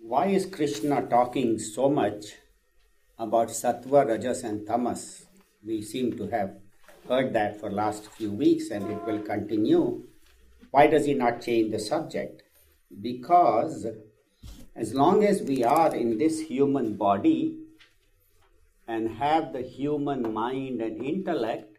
Why is Krishna talking so much about Sattva, Rajas and Tamas? We seem to have heard that for last few weeks and it will continue. Why does he not change the subject? Because as long as we are in this human body and have the human mind and intellect,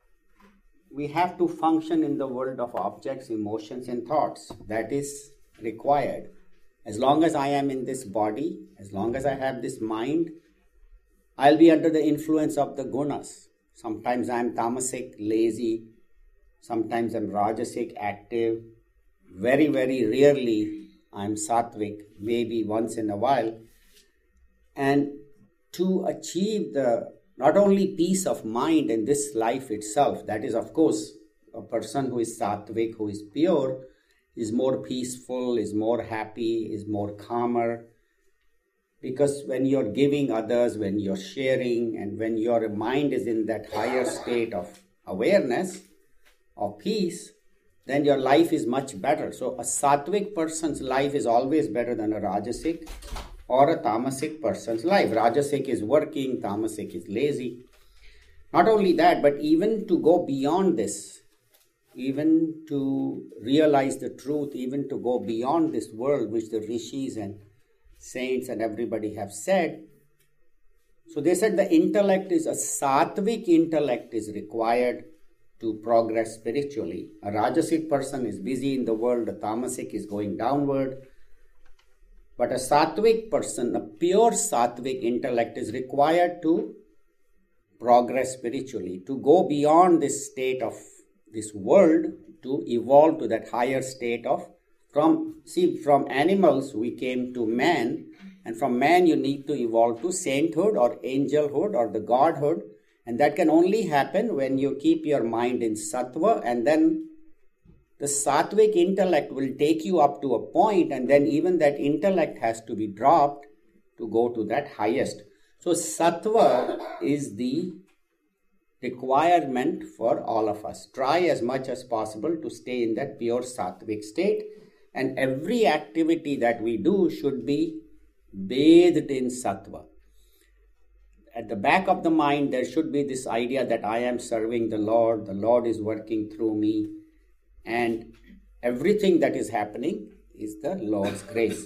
we have to function in the world of objects, emotions and thoughts. That is required. As long as I am in this body, as long as I have this mind, I'll be under the influence of the gunas. Sometimes I'm tamasic, lazy. Sometimes I'm rajasic, active. Very, very rarely I'm sattvic, maybe once in a while. And to achieve the not only peace of mind in this life itself, that is of course a person who is sattvic, who is pure, is more peaceful, is more happy, is more calmer. Because when you're giving others, when you're sharing, and when your mind is in that higher state of awareness, of peace, then your life is much better. So a sattvic person's life is always better than a rajasic or a tamasic person's life. Rajasic is working, tamasic is lazy. Not only that, but even to go beyond this, even to realize the truth, even to go beyond this world which the rishis and saints and everybody have said. So they said the intellect is a sattvic intellect is required to progress spiritually. A rajasic person is busy in the world, a tamasic is going downward. But a sattvic person, a pure sattvic intellect is required to progress spiritually, to go beyond this state of this world, to evolve to that higher state of, from animals we came to man, and from man you need to evolve to sainthood or angelhood or the godhood, and that can only happen when you keep your mind in sattva, and then the sattvic intellect will take you up to a point, and then even that intellect has to be dropped to go to that highest. So sattva is the requirement for all of us. Try as much as possible to stay in that pure sattvic state, and every activity that we do should be bathed in sattva. At the back of the mind, there should be this idea that I am serving the Lord is working through me, and everything that is happening is the Lord's grace.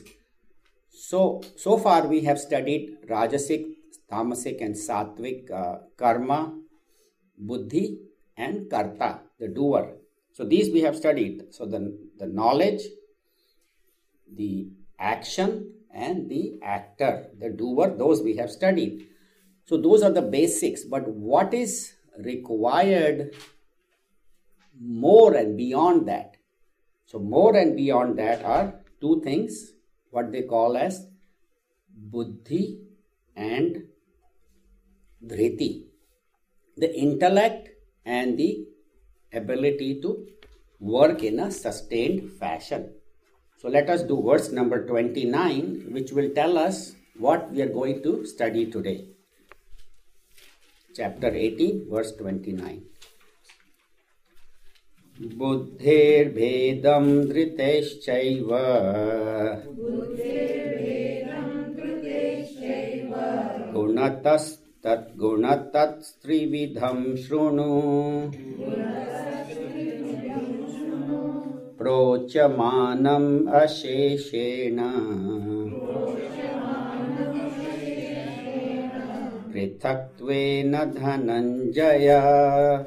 So far we have studied rajasic, tamasic and sattvic, karma, buddhi and karta, the doer. So these we have studied. So the knowledge, the action and the actor, the doer, those we have studied. So those are the basics. But what is required more and beyond that? So more and beyond that are two things, what they call as buddhi and dhriti. The intellect and the ability to work in a sustained fashion. So let us do verse number 29, which will tell us what we are going to study today. Chapter 18, verse 29. Buddhirbhedam dhriteschaiva gunatat strividham shrunu prochamanam asheshena prithaktvena dhananjaya.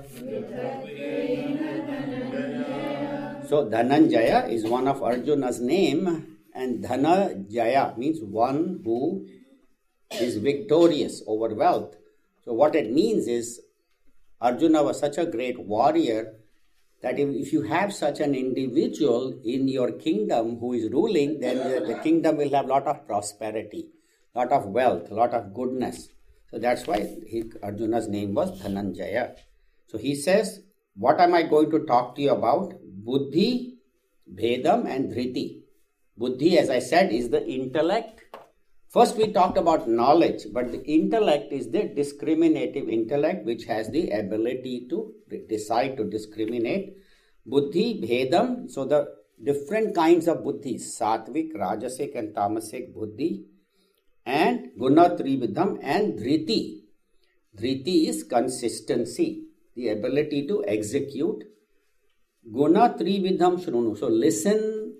So Dhananjaya is one of Arjuna's name, and Dhanajaya means one who is victorious over wealth. So what it means is Arjuna was such a great warrior that if you have such an individual in your kingdom who is ruling, then the kingdom will have a lot of prosperity, a lot of wealth, a lot of goodness. So that's why Arjuna's name was Dhananjaya. So he says, what am I going to talk to you about? Buddhi, Bhedam and Dhriti. Buddhi, as I said, is the intellect. First we talked about knowledge, but the intellect is the discriminative intellect which has the ability to decide to discriminate. Buddhi, Bhedam, so the different kinds of buddhis, sattvic, rajasic and tamasic buddhi, and guna trividham and dhriti. Dhriti is consistency, the ability to execute. Guna trividham shrunu. So listen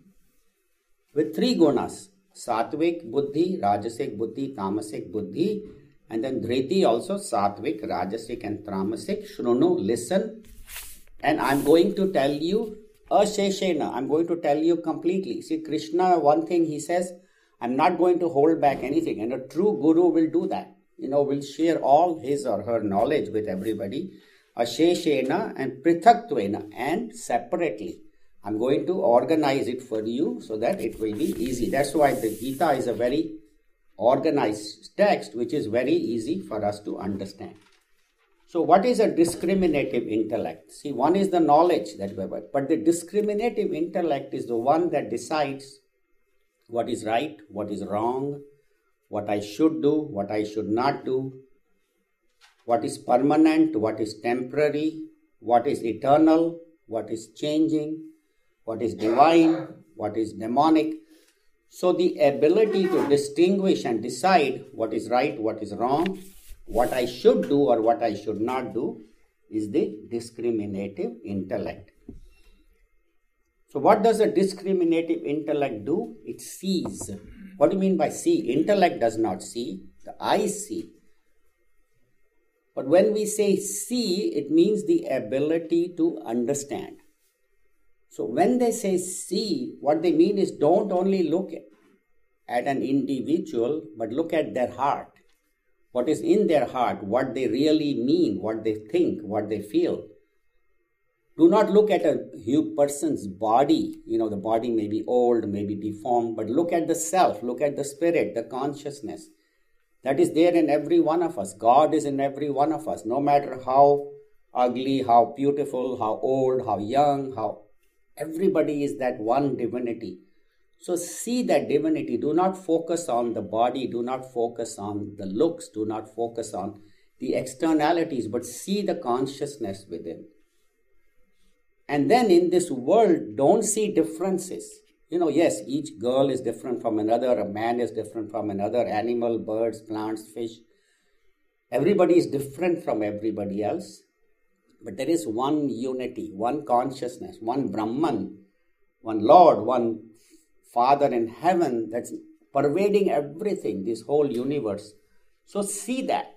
with three gunas, sattvic buddhi, rajasic buddhi, tamasic buddhi, and then dhriti also, sattvic, rajasic and tamasic. Shrunu, listen. And I'm going to tell you asheshena, I'm going to tell you completely. See, Krishna, one thing he says, I'm not going to hold back anything. And a true guru will do that. Will share all his or her knowledge with everybody. Asheshena and prithaktvena, and separately. I'm going to organize it for you so that it will be easy. That's why the Gita is a very organized text, which is very easy for us to understand. So what is a discriminative intellect? See, one is the knowledge that we have, but the discriminative intellect is the one that decides what is right, what is wrong, what I should do, what I should not do, what is permanent, what is temporary, what is eternal, what is changing, what is divine, what is demonic. So the ability to distinguish and decide what is right, what is wrong, what I should do or what I should not do is the discriminative intellect. So what does a discriminative intellect do? It sees. What do you mean by see? Intellect does not see. The eyes see. But when we say see, it means the ability to understand. So when they say see, what they mean is don't only look at an individual, but look at their heart. What is in their heart, what they really mean, what they think, what they feel. Do not look at a person's body. The body may be old, may be deformed, but look at the self, look at the spirit, the consciousness. That is there in every one of us. God is in every one of us, no matter how ugly, how beautiful, how old, how young, everybody is that one divinity. So see that divinity. Do not focus on the body, do not focus on the looks, do not focus on the externalities, but see the consciousness within. And then in this world, don't see differences. Yes, each girl is different from another, a man is different from another, animal, birds, plants, fish. Everybody is different from everybody else. But there is one unity, one consciousness, one Brahman, one Lord, one Father in heaven that's pervading everything, this whole universe. So see that,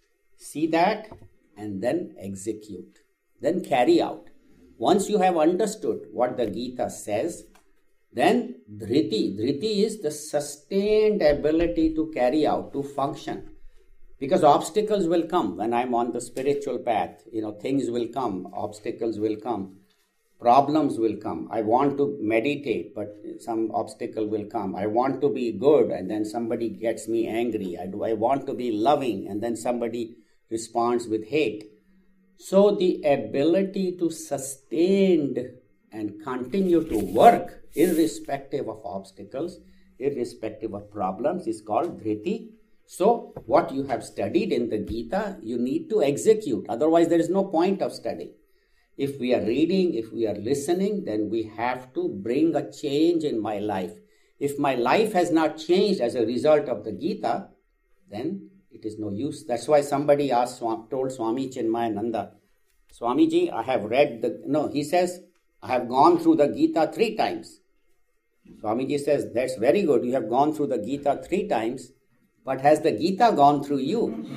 and then execute, then carry out. Once you have understood what the Gita says, then dhriti is the sustained ability to carry out, to function. Because obstacles will come when I'm on the spiritual path. Things will come, obstacles will come, problems will come. I want to meditate, but some obstacle will come. I want to be good, and then somebody gets me angry. I want to be loving, and then somebody responds with hate. So the ability to sustain and continue to work, irrespective of obstacles, irrespective of problems, is called dhriti. So what you have studied in the Gita, you need to execute. Otherwise, there is no point of studying. If we are reading, if we are listening, then we have to bring a change in my life. If my life has not changed as a result of the Gita, then it is no use. That's why somebody told Swami Chinmayananda, Swamiji, I have read he says, I have gone through the Gita 3 times. Swamiji says, that's very good. You have gone through the Gita 3 times, but has the Gita gone through you?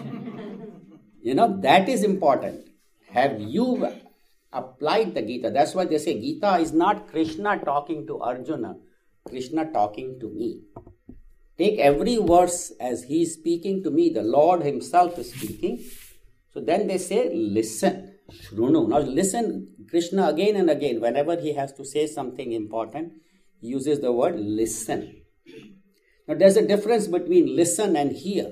That is important. Have you applied the Gita? That's why they say Gita is not Krishna talking to Arjuna, Krishna talking to me. Take every verse as he is speaking to me, the Lord himself is speaking. So then they say, listen, shrunu. Now listen, Krishna again and again, whenever he has to say something important, he uses the word listen. Now there's a difference between listen and hear.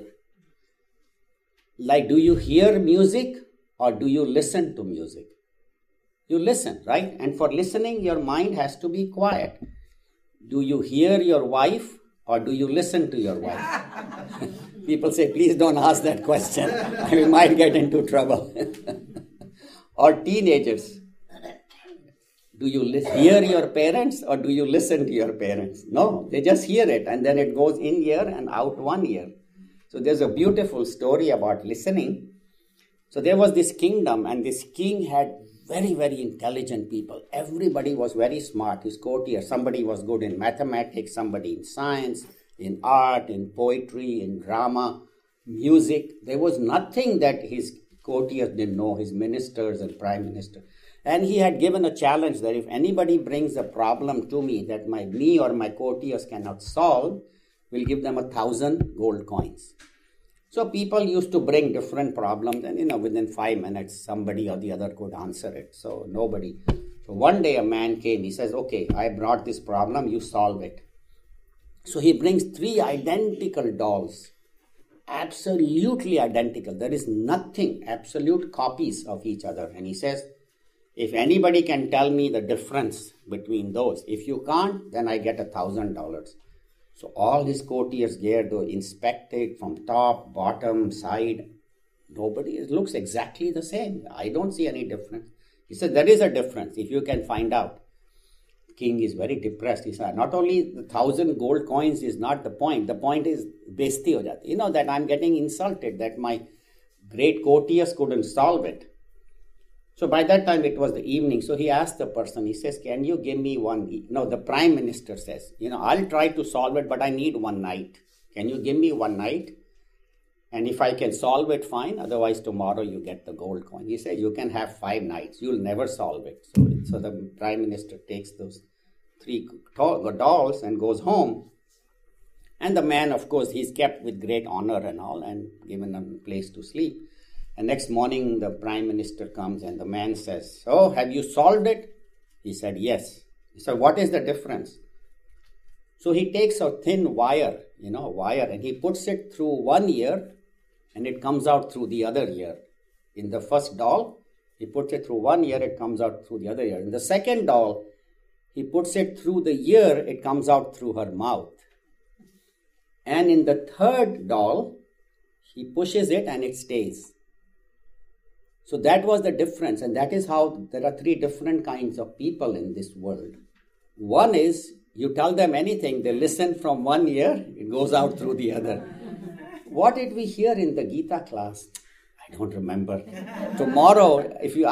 Like, do you hear music or do you listen to music? You listen, right? And for listening, your mind has to be quiet. Do you hear your wife or do you listen to your wife? People say, please don't ask that question. We might get into trouble. Or teenagers. Do you hear your parents or do you listen to your parents? No, they just hear it and then it goes in ear and out one ear. So there's a beautiful story about listening. So there was this kingdom and this king had very, very intelligent people. Everybody was very smart. His courtiers, somebody was good in mathematics, somebody in science, in art, in poetry, in drama, music. There was nothing that his courtiers didn't know, his ministers and prime minister. And he had given a challenge that if anybody brings a problem to me that me or my courtiers cannot solve, we'll give them 1,000 gold coins. So people used to bring different problems and within 5 minutes somebody or the other could answer it. So nobody. So one day a man came, he says, okay, I brought this problem, you solve it. So he brings 3 identical dolls, absolutely identical. There is nothing, absolute copies of each other. And he says, if anybody can tell me the difference between those, if you can't, then I get $1,000. So all his courtiers there to inspect it from top, bottom, side. It looks exactly the same. I don't see any difference. He said, there is a difference if you can find out. King is very depressed. He said, not only the 1,000 gold coins is not the point. The point is besti ho jati. That I'm getting insulted, that my great courtiers couldn't solve it. So by that time it was the evening. So he asked the person, he says, can you give me one? No, the prime minister says, I'll try to solve it, but I need one night. Can you give me one night? And if I can solve it, fine. Otherwise, tomorrow you get the gold coin. He said, you can have 5 nights. You'll never solve it. So the prime minister takes those 3 dolls and goes home. And the man, of course, he's kept with great honor and all and given a place to sleep. And next morning, the prime minister comes and the man says, oh, have you solved it? He said, yes. He said, what is the difference? So he takes a thin wire, and he puts it through one ear and it comes out through the other ear. In the first doll, he puts it through one ear, it comes out through the other ear. In the second doll, he puts it through the ear, it comes out through her mouth. And in the third doll, he pushes it and it stays. So that was the difference, and that is how there are 3 different kinds of people in this world. One is, you tell them anything, they listen from one ear, it goes out through the other. What did we hear in the Gita class? I don't remember. Tomorrow,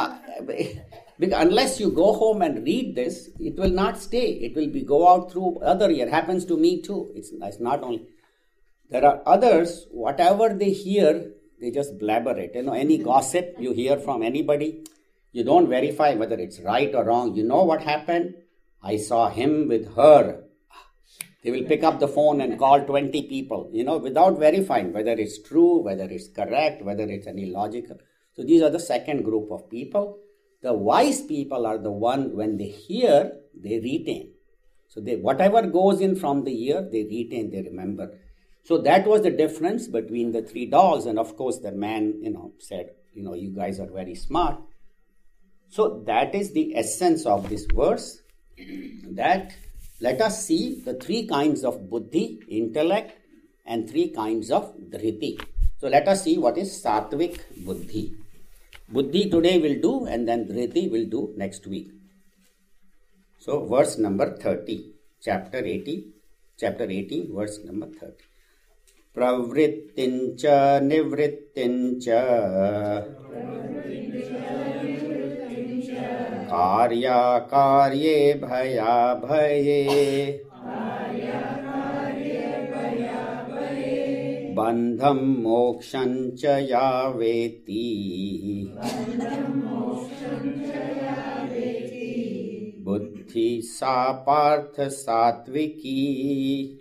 unless you go home and read this, it will not stay. It will go out through other ear. Happens to me too. It's not only. There are others, whatever they hear, they just blabber it. Any gossip you hear from anybody, you don't verify whether it's right or wrong. You know what happened? I saw him with her. They will pick up the phone and call 20 people, without verifying whether it's true, whether it's correct, whether it's any logical. So these are the second group of people. The wise people are the one, when they hear, they retain. So whatever goes in from the ear, they retain, they remember. So that was the difference between the 3 dolls. And of course, the man, said, you guys are very smart. So that is the essence of this verse, that let us see the 3 kinds of buddhi, intellect, and 3 kinds of dhriti. So let us see what is sattvic buddhi. Buddhi today will do, and then dhriti will do next week. So verse number 30, chapter 18, verse number 30. Pravrittincha nivrittincha karya karye bhaya bhaye bandham mokshancha yaveti buddhi sa partha satviki.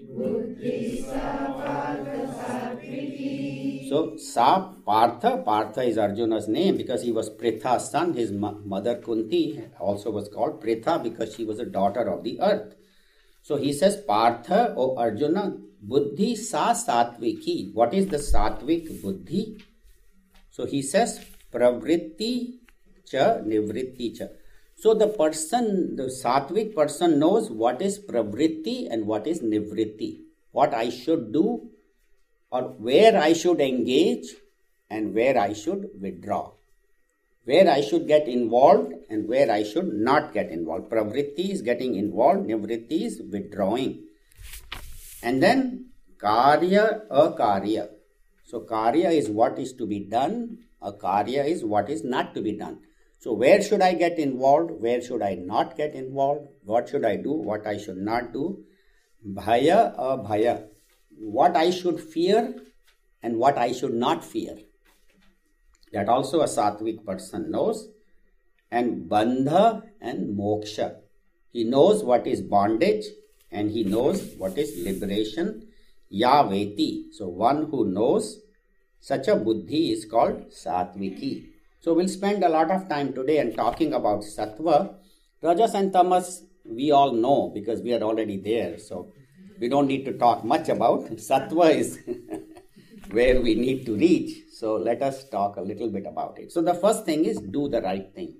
So, Partha is Arjuna's name because he was Pritha's son. His mother Kunti also was called Pritha because she was a daughter of the earth. So he says, Partha, O Arjuna, buddhi sa satviki. What is the satvik buddhi? So he says, pravritti cha nivritti cha. So the satvik person knows what is pravritti and what is nivritti. What I should do, or where I should engage and where I should withdraw. where I should get involved and where I should not get involved. Pravritti is getting involved, nivritti is withdrawing. And then karya, akarya. So karya is what is to be done, akarya is what is not to be done. So where should I get involved, where should I not get involved, what should I do, what I should not do. Bhaya, abhaya. What I should fear and what I should not fear. That also a sattvic person knows. And bandha and moksha. He knows what is bondage and he knows what is liberation. Yaveti. So one who knows such a buddhi is called sattviki. So we'll spend a lot of time today and talking about sattva. Rajas and tamas we all know because we are already there. So we don't need to talk much about. Sattva is where we need to reach. So let us talk a little bit about it. So the first thing is do the right thing.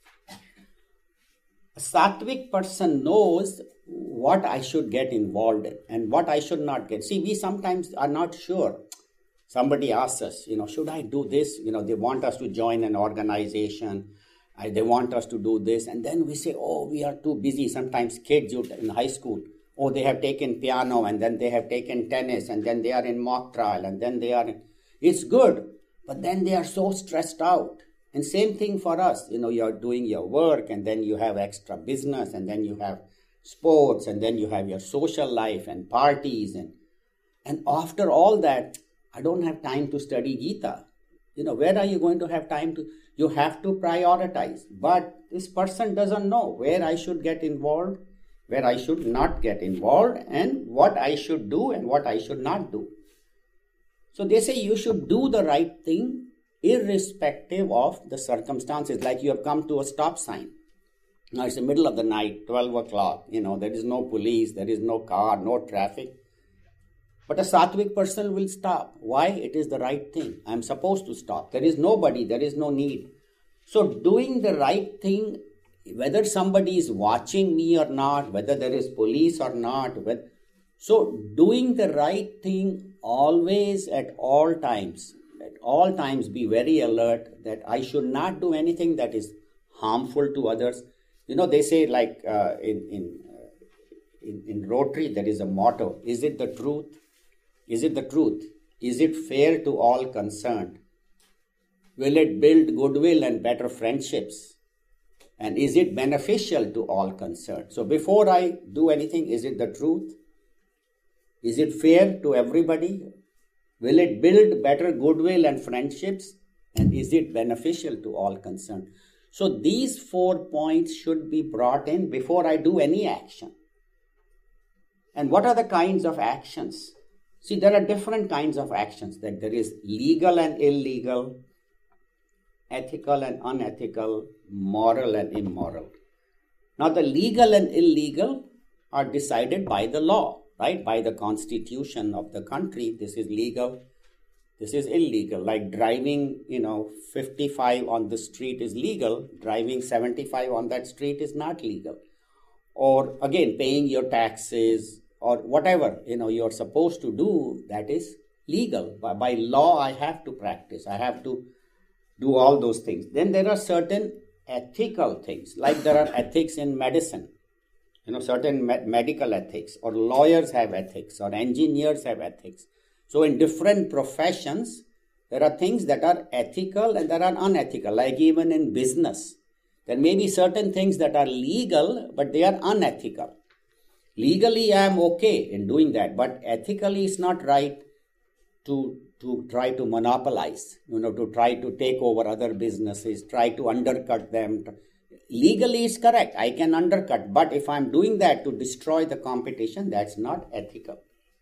A sattvic person knows what I should get involved in and what I should not get. See, we sometimes are not sure. Somebody asks us, should I do this? They want us to join an organization. They want us to do this. And then we say, oh, we are too busy. Sometimes kids in high school, oh, they have taken piano and then they have taken tennis and then they are in mock trial and then they are in... It's good, but then they are so stressed out. And same thing for us. You're doing your work and then you have extra business and then you have sports and then you have your social life and parties. And after all that, I don't have time to study Gita. Where are you going to have time to? You have to prioritize. But this person doesn't know where I should get involved, where I should not get involved, and what I should do and what I should not do. So they say you should do the right thing irrespective of the circumstances. Like you have come to a stop sign. Now it's the middle of the night, 12 o'clock. There is no police, there is no car, no traffic. But a sattvic person will stop. Why? It is the right thing. I am supposed to stop. There is nobody, there is no need. So doing the right thing, whether somebody is watching me or not, whether there is police or not. So doing the right thing always at all times be very alert that I should not do anything that is harmful to others. They say like in Rotary there is a motto, is it the truth? Is it the truth? Is it fair to all concerned? Will it build goodwill and better friendships? And is it beneficial to all concerned? So before I do anything, is it the truth? Is it fair to everybody? Will it build better goodwill and friendships? And is it beneficial to all concerned? So these 4 points should be brought in before I do any action. And what are the kinds of actions? See, there are different kinds of actions. That there is legal and illegal, ethical and unethical, moral and immoral. Now, the legal and illegal are decided by the law, right? By the constitution of the country. This is legal, this is illegal. Like driving, 55 on the street is legal. Driving 75 on that street is not legal. Or again, paying your taxes, or whatever, you're supposed to do, that is legal. By law, I have to practice. I have to do all those things. Then there are certain ethical things, like there are ethics in medicine, certain medical ethics, or lawyers have ethics, or engineers have ethics. So in different professions, there are things that are ethical and that are unethical, like even in business. There may be certain things that are legal, but they are unethical. Legally, I am okay in doing that, but ethically it's not right to try to monopolize, to try to take over other businesses, try to undercut them. Legally it's correct, I can undercut, but if I'm doing that to destroy the competition, that's not ethical.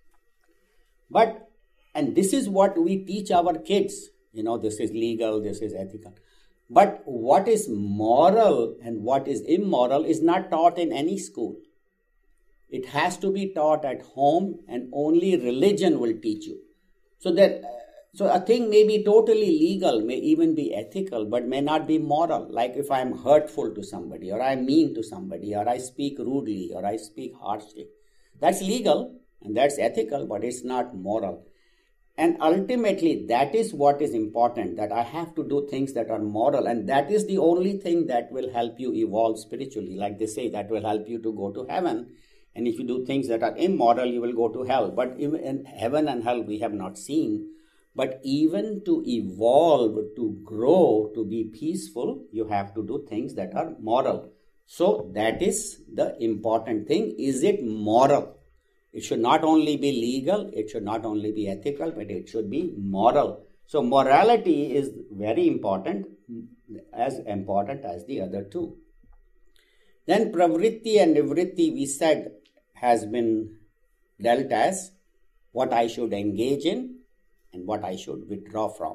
And this is what we teach our kids, this is legal, this is ethical. But what is moral and what is immoral is not taught in any school. It has to be taught at home, and only religion will teach you. So a thing may be totally legal, may even be ethical, but may not be moral. Like if I am hurtful to somebody, or I am mean to somebody, or I speak rudely, or I speak harshly. That's legal and that's ethical, but it's not moral. And ultimately, that is what is important, that I have to do things that are moral. And that is the only thing that will help you evolve spiritually. Like they say, that will help you to go to heaven. And if you do things that are immoral, you will go to hell. But even in heaven and hell, we have not seen. But even to evolve, to grow, to be peaceful, you have to do things that are moral. So that is the important thing. Is it moral? It should not only be legal, it should not only be ethical, but it should be moral. So morality is very important as the other two. Then pravritti and nivritti, we said, has been dealt as what I should engage in and what I should withdraw from.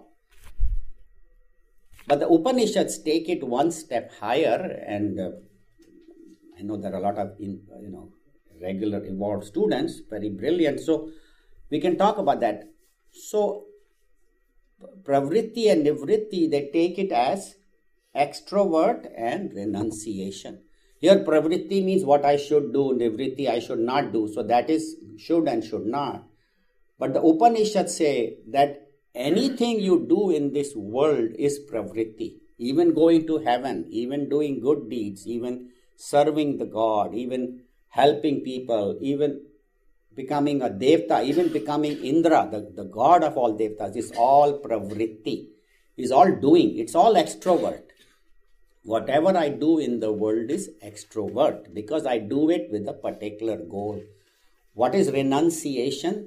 But the Upanishads take it one step higher, and I know there are a lot of regular evolved students, very brilliant. So we can talk about that. So pravritti and nivritti, they take it as extrovert and renunciation. Here pravritti means what I should do, nivritti I should not do. So that is should and should not. But the Upanishads say that anything you do in this world is pravritti. Even going to heaven, even doing good deeds, even serving the God, even helping people, even becoming a devta, even becoming Indra, the god of all devtas, is all pravritti, is all doing. It's all extrovert. Whatever I do in the world is extrovert because I do it with a particular goal. What is renunciation?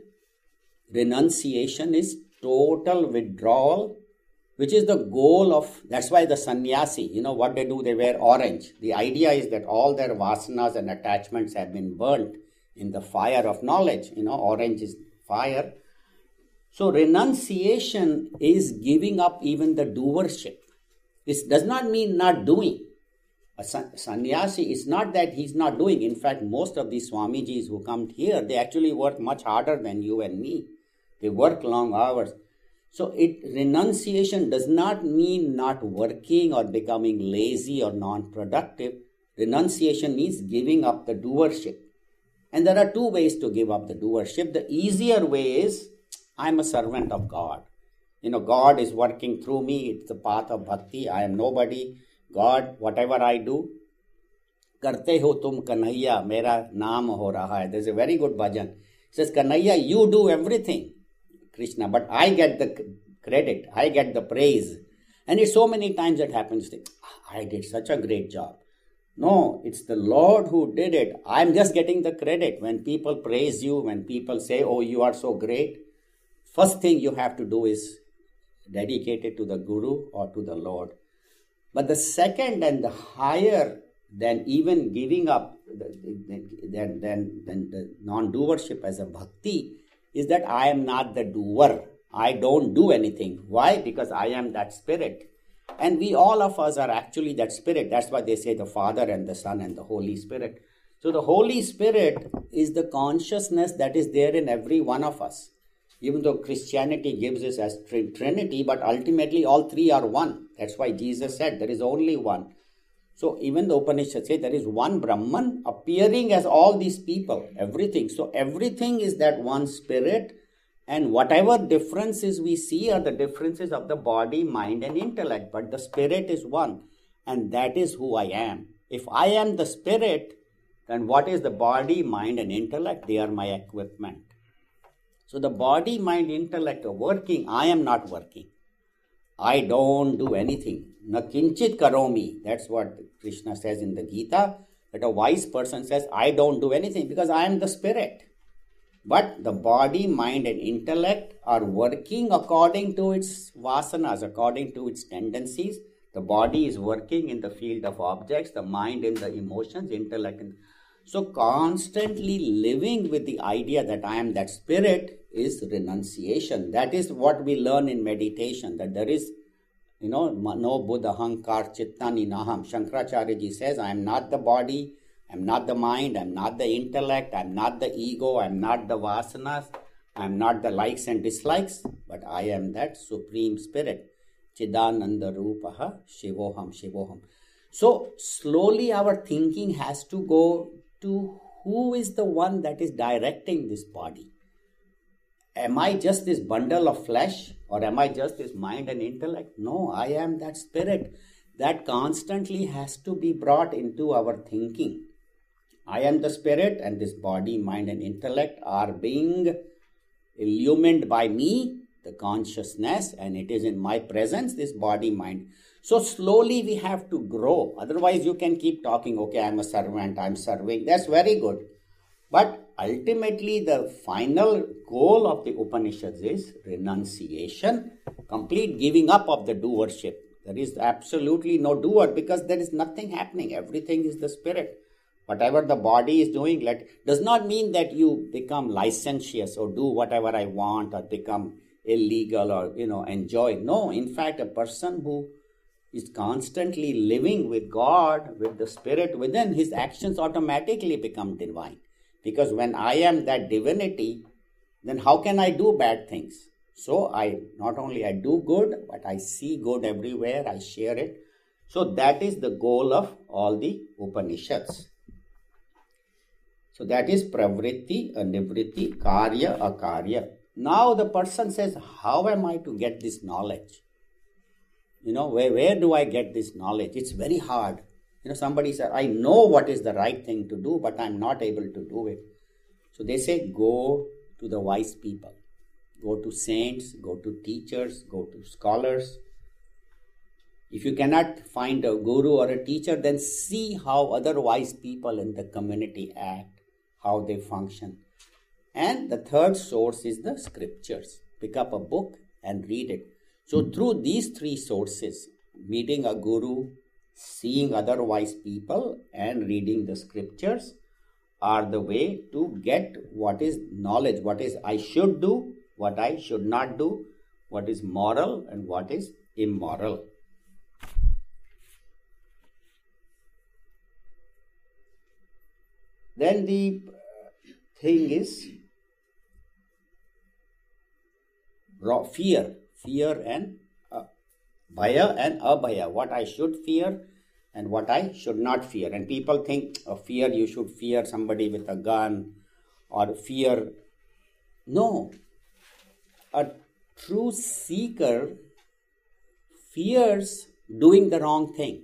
Renunciation is total withdrawal, which is the goal of, that's why the sannyasi, what they do, they wear orange. The idea is that all their vasanas and attachments have been burnt in the fire of knowledge. Orange is fire. So renunciation is giving up even the doership. This does not mean not doing. A sannyasi is not that he's not doing. In fact, most of these Swamijis who come here, they actually work much harder than you and me. They work long hours. So renunciation does not mean not working or becoming lazy or non-productive. Renunciation means giving up the doership. And there are two ways to give up the doership. The easier way is, I'm a servant of God. God is working through me. It's the path of bhakti. I am nobody. God, whatever I do, karte ho tum kanhaiya, mera naam ho raha hai. There's a very good bhajan. It says, Kanhaiya, you do everything, Krishna, but I get the credit, I get the praise. And it's so many times it happens, I did such a great job. No, it's the Lord who did it. I'm just getting the credit. When people praise you, when people say, oh, you are so great, first thing you have to do is dedicate it to the Guru or to the Lord. But the second and the higher than even giving up, than the non-doership as a bhakti, is that I am not the doer. I don't do anything. Why? Because I am that spirit. And all of us are actually that spirit. That's why they say the Father and the Son and the Holy Spirit. So the Holy Spirit is the consciousness that is there in every one of us. Even though Christianity gives us as Trinity, but ultimately all three are one. That's why Jesus said there is only one. So even the Upanishads say there is one Brahman appearing as all these people, everything. So everything is that one spirit, and whatever differences we see are the differences of the body, mind and intellect. But the spirit is one, and that is who I am. If I am the spirit, then what is the body, mind and intellect? They are my equipment. So the body, mind, intellect are working. I am not working. I don't do anything. Na kinchit karomi. That's what Krishna says in the Gita. That a wise person says, I don't do anything because I am the spirit. But the body, mind and intellect are working according to its vasanas, according to its tendencies. The body is working in the field of objects, the mind in the emotions, intellect in. So constantly living with the idea that I am that spirit is renunciation. That is what we learn in meditation, that there is, no buddha hankar chittani naham. Shankaracharya ji says, I am not the body, I am not the mind, I am not the intellect, I am not the ego, I am not the vasanas, I am not the likes and dislikes, but I am that supreme spirit. Chidananda rupaha shivoham shivoham. So slowly our thinking has to go to who is the one that is directing this body. am I just this bundle of flesh, or am I just this mind and intellect? No, I am that spirit that constantly has to be brought into our thinking. I am the spirit, and this body, mind, and intellect are being illumined by me, the consciousness, and it is in my presence, this body, mind. So slowly we have to grow. Otherwise you can keep talking, okay, I'm a servant, I'm serving. That's very good. But ultimately the final goal of the Upanishads is renunciation, complete giving up of the doership. There is absolutely no doer because there is nothing happening. Everything is the spirit. Whatever the body is doing, does not mean that you become licentious or do whatever I want or become illegal or, enjoy. No, in fact, a person who is constantly living with God, with the spirit within, his actions automatically become divine. Because when I am that divinity, then how can I do bad things? So not only I do good, but I see good everywhere, I share it. So that is the goal of all the Upanishads. So that is pravritti, anivritti, karya, akarya. Now the person says, how am I to get this knowledge? Where do I get this knowledge? It's very hard. Somebody said, I know what is the right thing to do, but I'm not able to do it. So they say, go to the wise people. Go to saints, go to teachers, go to scholars. If you cannot find a guru or a teacher, then see how other wise people in the community act, how they function. And the third source is the scriptures. Pick up a book and read it. So through these three sources, meeting a guru, seeing other wise people, and reading the scriptures are the way to get what is knowledge, what is I should do, what I should not do, what is moral and what is immoral. Then the thing is fear and bhaya and abhaya, what I should fear and what I should not fear. And people think fear, you should fear somebody with a gun or fear. No, a true seeker fears doing the wrong thing.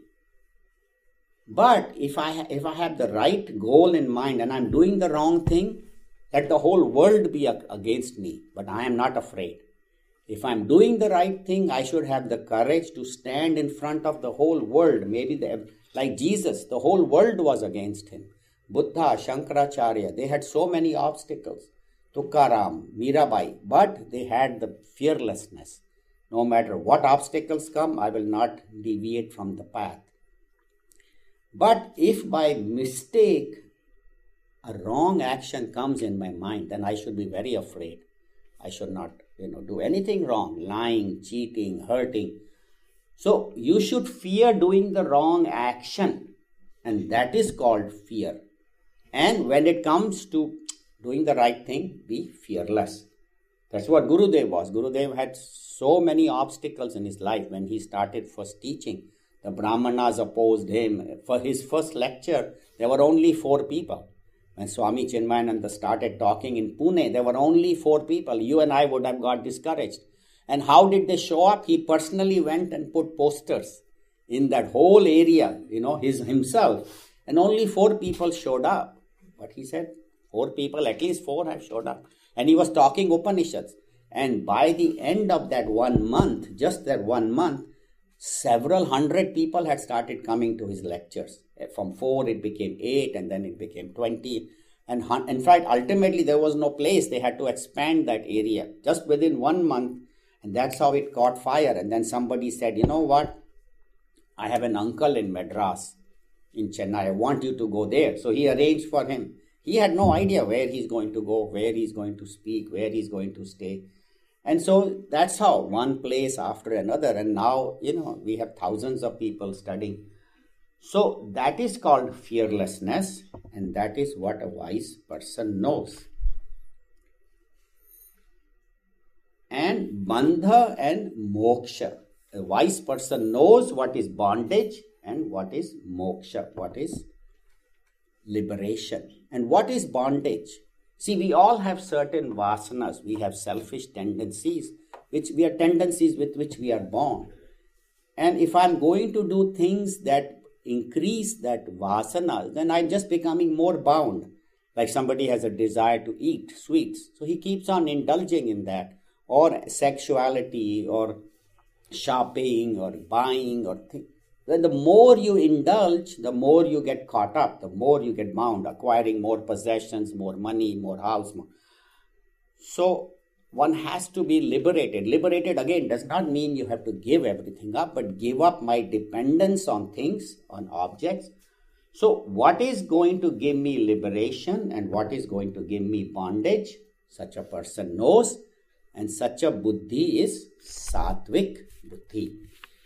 But if I have the right goal in mind and I'm doing the wrong thing, let the whole world be against me, but I am not afraid. If I'm doing the right thing, I should have the courage to stand in front of the whole world. Maybe like Jesus, the whole world was against him. Buddha, Shankaracharya, they had so many obstacles. Tukaram, Mirabai, but they had the fearlessness. No matter what obstacles come, I will not deviate from the path. But if by mistake a wrong action comes in my mind, then I should be very afraid. I should not, do anything wrong, lying, cheating, hurting. So you should fear doing the wrong action, and that is called fear. And when it comes to doing the right thing, be fearless. That's what Gurudev was. Gurudev had so many obstacles in his life when he started first teaching. The Brahmanas opposed him. For his first lecture, there were only 4 people. When Swami Chinmayananda started talking in Pune, there were only 4 people. You and I would have got discouraged. And how did they show up? He personally went and put posters in that whole area, himself. And only 4 people showed up. But he said, 4 people, at least 4 have showed up. And he was talking Upanishads. And by the end of that 1 month, just that 1 month, several hundred people had started coming to his lectures. From 4, it became 8, and then it became 20. And in fact, ultimately, there was no place. They had to expand that area just within 1 month. And that's how it caught fire. And then somebody said, you know what? I have an uncle in Madras, in Chennai. I want you to go there. So he arranged for him. He had no idea where he's going to go, where he's going to speak, where he's going to stay. And so that's how one place after another. And now, we have thousands of people studying. So that is called fearlessness. And that is what a wise person knows. And bandha and moksha. A wise person knows what is bondage and what is moksha, what is liberation. And what is bondage? See, we all have certain vasanas. We have selfish tendencies, tendencies with which we are born. And if I'm going to do things that increase that vasana, then I'm just becoming more bound. Like somebody has a desire to eat sweets, so he keeps on indulging in that, or sexuality, or shopping, or buying, or things. Then the more you indulge, the more you get caught up, the more you get bound, acquiring more possessions, more money, more house. So one has to be liberated. Liberated, again, does not mean you have to give everything up, but give up my dependence on things, on objects. So what is going to give me liberation and what is going to give me bondage? Such a person knows, and such a buddhi is sattvic buddhi.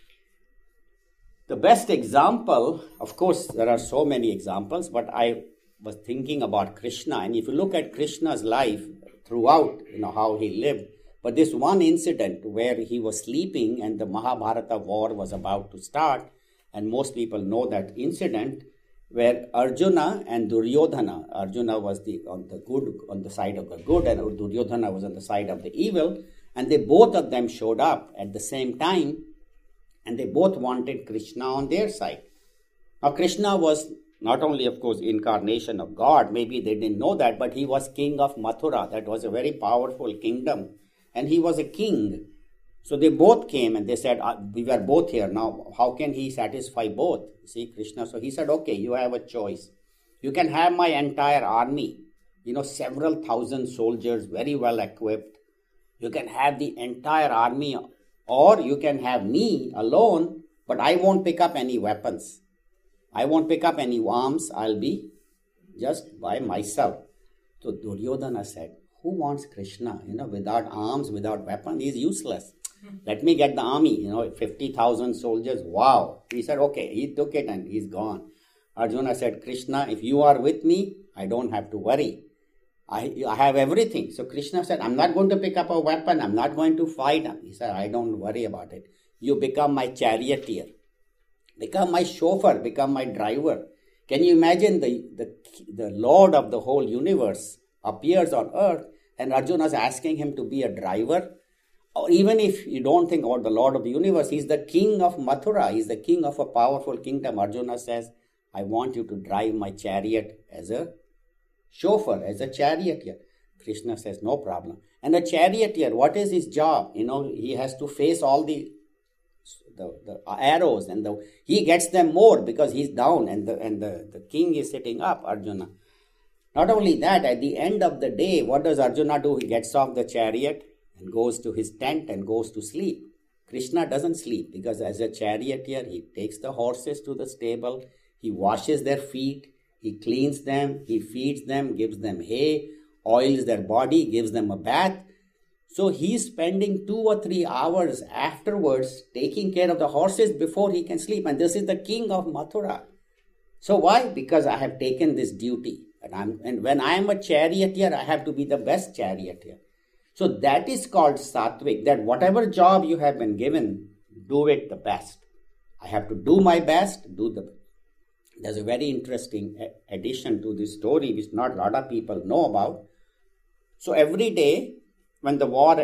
The best example, of course, there are so many examples, but I was thinking about Krishna. And if you look at Krishna's life throughout, how he lived, but this one incident where he was sleeping and the Mahabharata war was about to start, and most people know that incident, where Arjuna and Duryodhana, Arjuna was on the side of the good, and Duryodhana was on the side of the evil, and both of them showed up at the same time, and they both wanted Krishna on their side. Now, Krishna was not only, of course, incarnation of God, maybe they didn't know that, but he was king of Mathura. That was a very powerful kingdom, and he was a king. So they both came and they said, we were both here. Now, how can he satisfy both? See, Krishna. So he said, okay, you have a choice. You can have my entire army, several thousand soldiers, very well equipped. You can have the entire army, or you can have me alone, but I won't pick up any weapons. I won't pick up any arms. I'll be just by myself. So Duryodhana said, who wants Krishna? Without arms, without weapons, he's useless. Let me get the army, 50,000 soldiers. Wow. He said, okay. He took it and he's gone. Arjuna said, Krishna, if you are with me, I don't have to worry. I have everything. So Krishna said, I'm not going to pick up a weapon. I'm not going to fight. He said, I don't worry about it. You become my charioteer. Become my chauffeur. Become my driver. Can you imagine the Lord of the whole universe appears on earth and Arjuna is asking him to be a driver? Or even if you don't think about the Lord of the universe, he's the king of Mathura. He's the king of a powerful kingdom. Arjuna says, I want you to drive my chariot as a chauffeur, as a charioteer. Krishna says, no problem. And a charioteer, what is his job? He has to face all the arrows, and he gets them more because he's down and the king is sitting up, Arjuna. Not only that, at the end of the day, what does Arjuna do? He gets off the chariot and goes to his tent and goes to sleep. Krishna doesn't sleep because as a charioteer, he takes the horses to the stable, he washes their feet, he cleans them, he feeds them, gives them hay, oils their body, gives them a bath. So he's spending 2 or 3 hours afterwards taking care of the horses before he can sleep. And this is the king of Mathura. So why? Because I have taken this duty. And when I am a charioteer, I have to be the best charioteer. So that is called sattvic, that whatever job you have been given, do it the best. I have to do my best, There's a very interesting addition to this story which not a lot of people know about. So every day, when the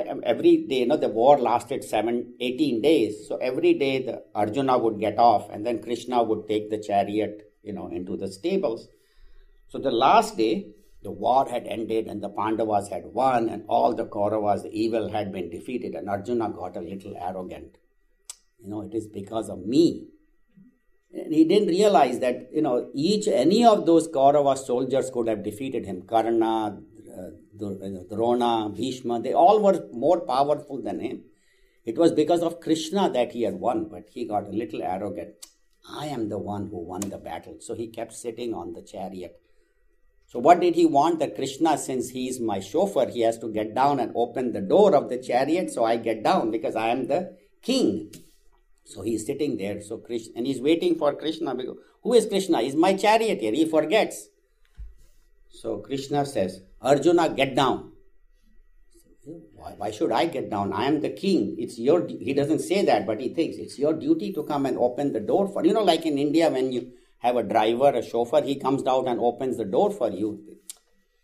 war lasted 18 days. So every day the Arjuna would get off and then Krishna would take the chariot, into the stables. So the last day, the war had ended and the Pandavas had won and all the Kauravas, the evil, had been defeated, and Arjuna got a little arrogant. It is because of me. And he didn't realize that, any of those Kaurava soldiers could have defeated him. Karna, Drona, Bhishma, they all were more powerful than him. It was because of Krishna that he had won, but he got a little arrogant. I am the one who won the battle. So he kept sitting on the chariot. So what did he want? That Krishna, since he is my chauffeur, he has to get down and open the door of the chariot. So I get down because I am the king. So he's sitting there. So Krishna, and he's waiting for Krishna. Who is Krishna? He's my charioteer. He forgets. So Krishna says, Arjuna, get down. Why should I get down? I am the king. He doesn't say that, but he thinks it's your duty to come and open the door for, like in India when you have a driver, a chauffeur, he comes out and opens the door for you.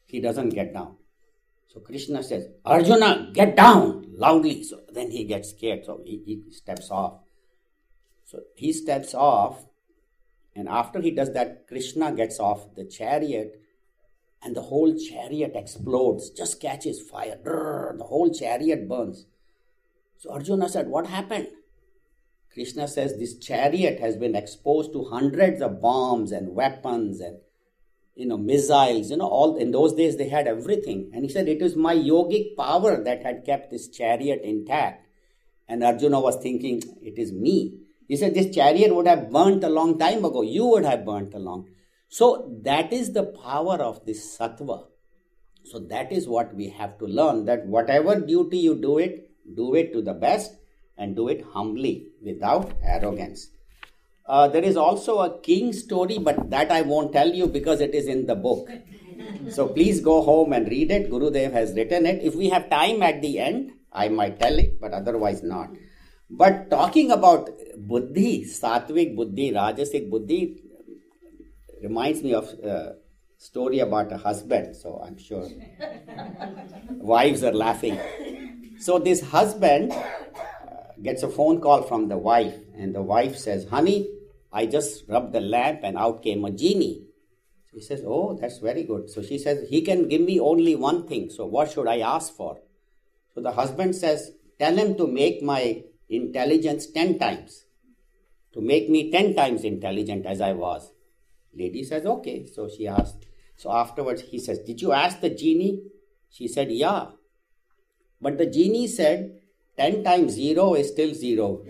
he doesn't get down. So Krishna says, Arjuna, get down loudly. So then he gets scared. So he steps off. So he steps off. And after he does that, Krishna gets off the chariot. And the whole chariot explodes. Just catches fire. The whole chariot burns. So Arjuna said, what happened? Krishna says, this chariot has been exposed to hundreds of bombs and weapons and missiles, all in those days they had everything. And he said, it is my yogic power that had kept this chariot intact. And Arjuna was thinking, it is me. He said, this chariot would have burnt a long time ago. You would have burnt along. So that is the power of this sattva. So that is what we have to learn, that whatever duty you do it to the best and do it humbly without arrogance. There is also a king story, but that I won't tell you because it is in the book. So please go home and read it. Gurudev has written it. If we have time at the end, I might tell it, but otherwise not. But talking about buddhi, sattvic buddhi, rajasic buddhi, reminds me of a story about a husband. So I'm sure wives are laughing. So this husband gets a phone call from the wife, and the wife says, honey, I just rubbed the lamp and out came a genie. So he says, oh, that's very good. So she says, he can give me only one thing. So what should I ask for? So the husband says, tell him to make my intelligence 10 times. To make me 10 times intelligent as I was. Lady says, okay. So she asked. So afterwards he says, did you ask the genie? She said, yeah. But the genie said, 10 times 0 is still 0.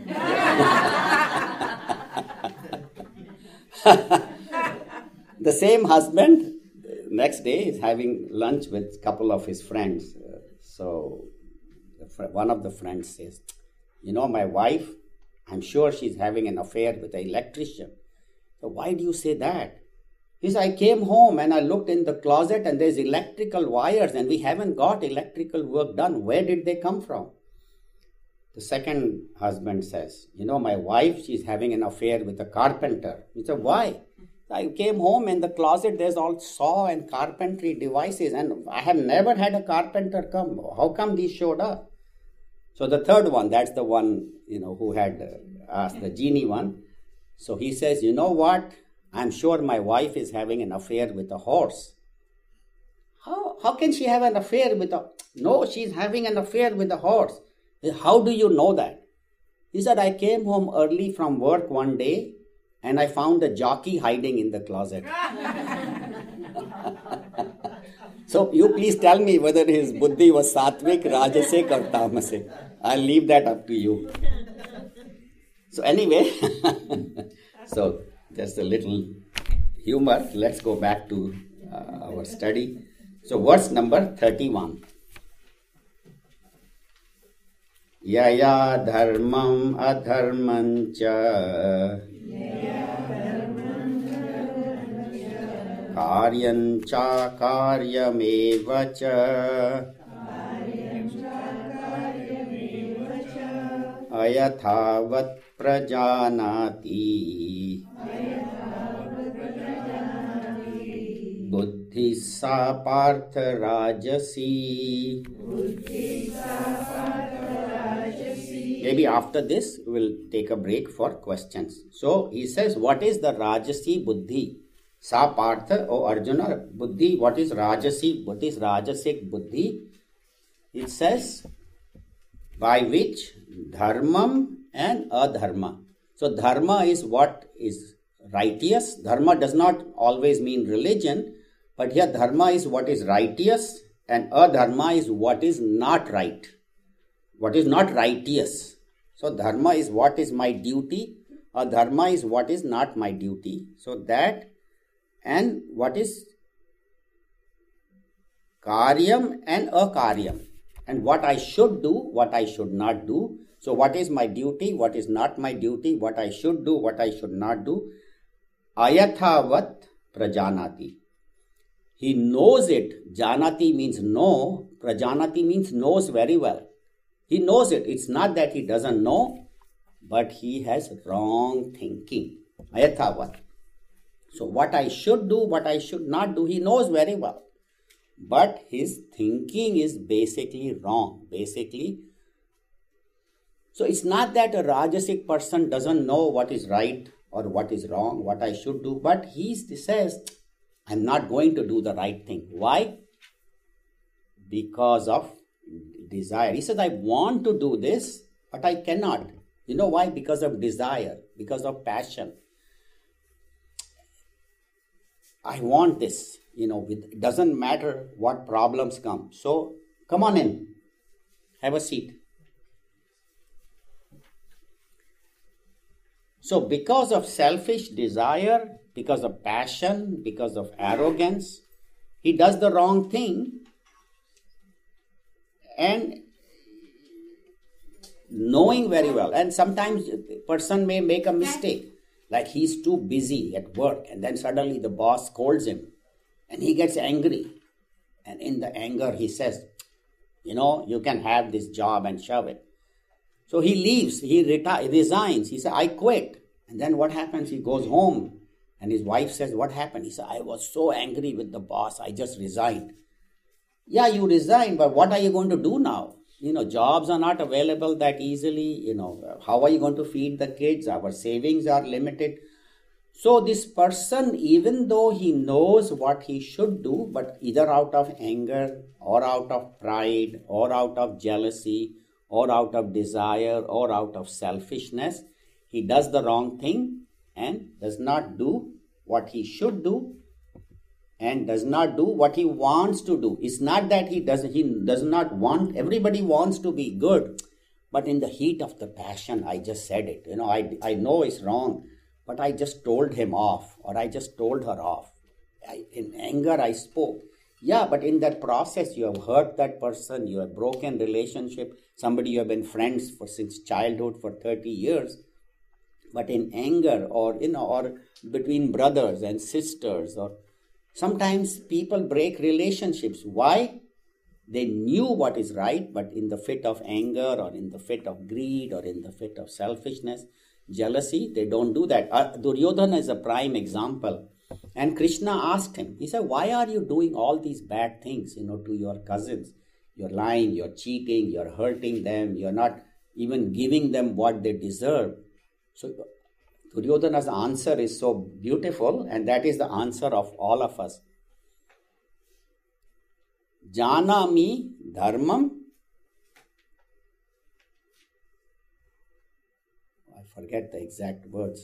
The same husband, next day, is having lunch with a couple of his friends. So one of the friends says, my wife, I'm sure she's having an affair with an electrician. So why do you say that? He said, I came home and I looked in the closet and there's electrical wires and we haven't got electrical work done. Where did they come from? The second husband says, my wife, she's having an affair with a carpenter. He said, why? I came home in the closet, there's all saw and carpentry devices and I have never had a carpenter come. How come these showed up? So the third one, that's the one, who had asked the genie one. So he says, you know what? I'm sure my wife is having an affair with a horse. How can she have an affair with a... No, she's having an affair with a horse. How do you know that? He said, I came home early from work one day and I found a jockey hiding in the closet. So you please tell me whether his buddhi was sattvic, rajasic or tamasic. I'll leave that up to you. So anyway, so just a little humor. Let's go back to our study. So verse number 31. Yaya dharmam adharmancha karyancha karyamevacha ayathavat prajanati buddhi sa partha rajasi. Maybe after this, we'll take a break for questions. So, he says, what is the Rajasi Buddhi? Sa Partha, O Arjuna, Buddhi, what is Rajasi? What is Rajasic Buddhi? It says, by which Dharmam and Adharma. So, Dharma is what is righteous. Dharma does not always mean religion, but here Dharma is what is righteous and Adharma is what is not right. What is not righteous. So dharma is what is my duty, or dharma is what is not my duty. So that, and what is karyam and akaryam, and what I should do, what I should not do. So what is my duty, what is not my duty, what I should do, what I should not do. Ayathavat prajanati. He knows it. Janati means know. Prajanati means knows very well. He knows it. It's not that he doesn't know, but he has wrong thinking. Ayathavat. So what I should do, what I should not do, he knows very well. but his thinking is basically wrong. So it's not that a Rajasic person doesn't know what is right or what is wrong, what I should do, but he says, I'm not going to do the right thing. Why? Because of desire. He says, I want to do this, but I cannot. You know why? Because of desire, because of passion. I want this, it doesn't matter what problems come. So come on in, have a seat. So because of selfish desire, because of passion, because of arrogance, he does the wrong thing, and knowing very well. And sometimes a person may make a mistake, like he's too busy at work, and then suddenly the boss scolds him and he gets angry. And in the anger he says, you can have this job and shove it. So he leaves, he resigns. He says, I quit. And then what happens? He goes home and his wife says, what happened? He said, I was so angry with the boss, I just resigned. Yeah, you resigned, but what are you going to do now? Jobs are not available that easily. How are you going to feed the kids? Our savings are limited. So this person, even though he knows what he should do, but either out of anger or out of pride or out of jealousy or out of desire or out of selfishness, he does the wrong thing and does not do what he should do and does not do what he wants to do. It's not that he does not want, everybody wants to be good, but in the heat of the passion, I just said it. I know it's wrong, but I just told him off, or I just told her off. In anger, I spoke. Yeah, but in that process, you have hurt that person, you have broken relationship, somebody you have been friends since childhood for 30 years. But in anger, or between brothers and sisters, or sometimes people break relationships. Why? They knew what is right, but in the fit of anger or in the fit of greed or in the fit of selfishness, jealousy, they don't do that. Duryodhana is a prime example. And Krishna asked him, he said, why are you doing all these bad things, to your cousins? You're lying, you're cheating, you're hurting them, you're not even giving them what they deserve. So Duryodhana's answer is so beautiful, and that is the answer of all of us. Janami dharmam. I forget the exact words.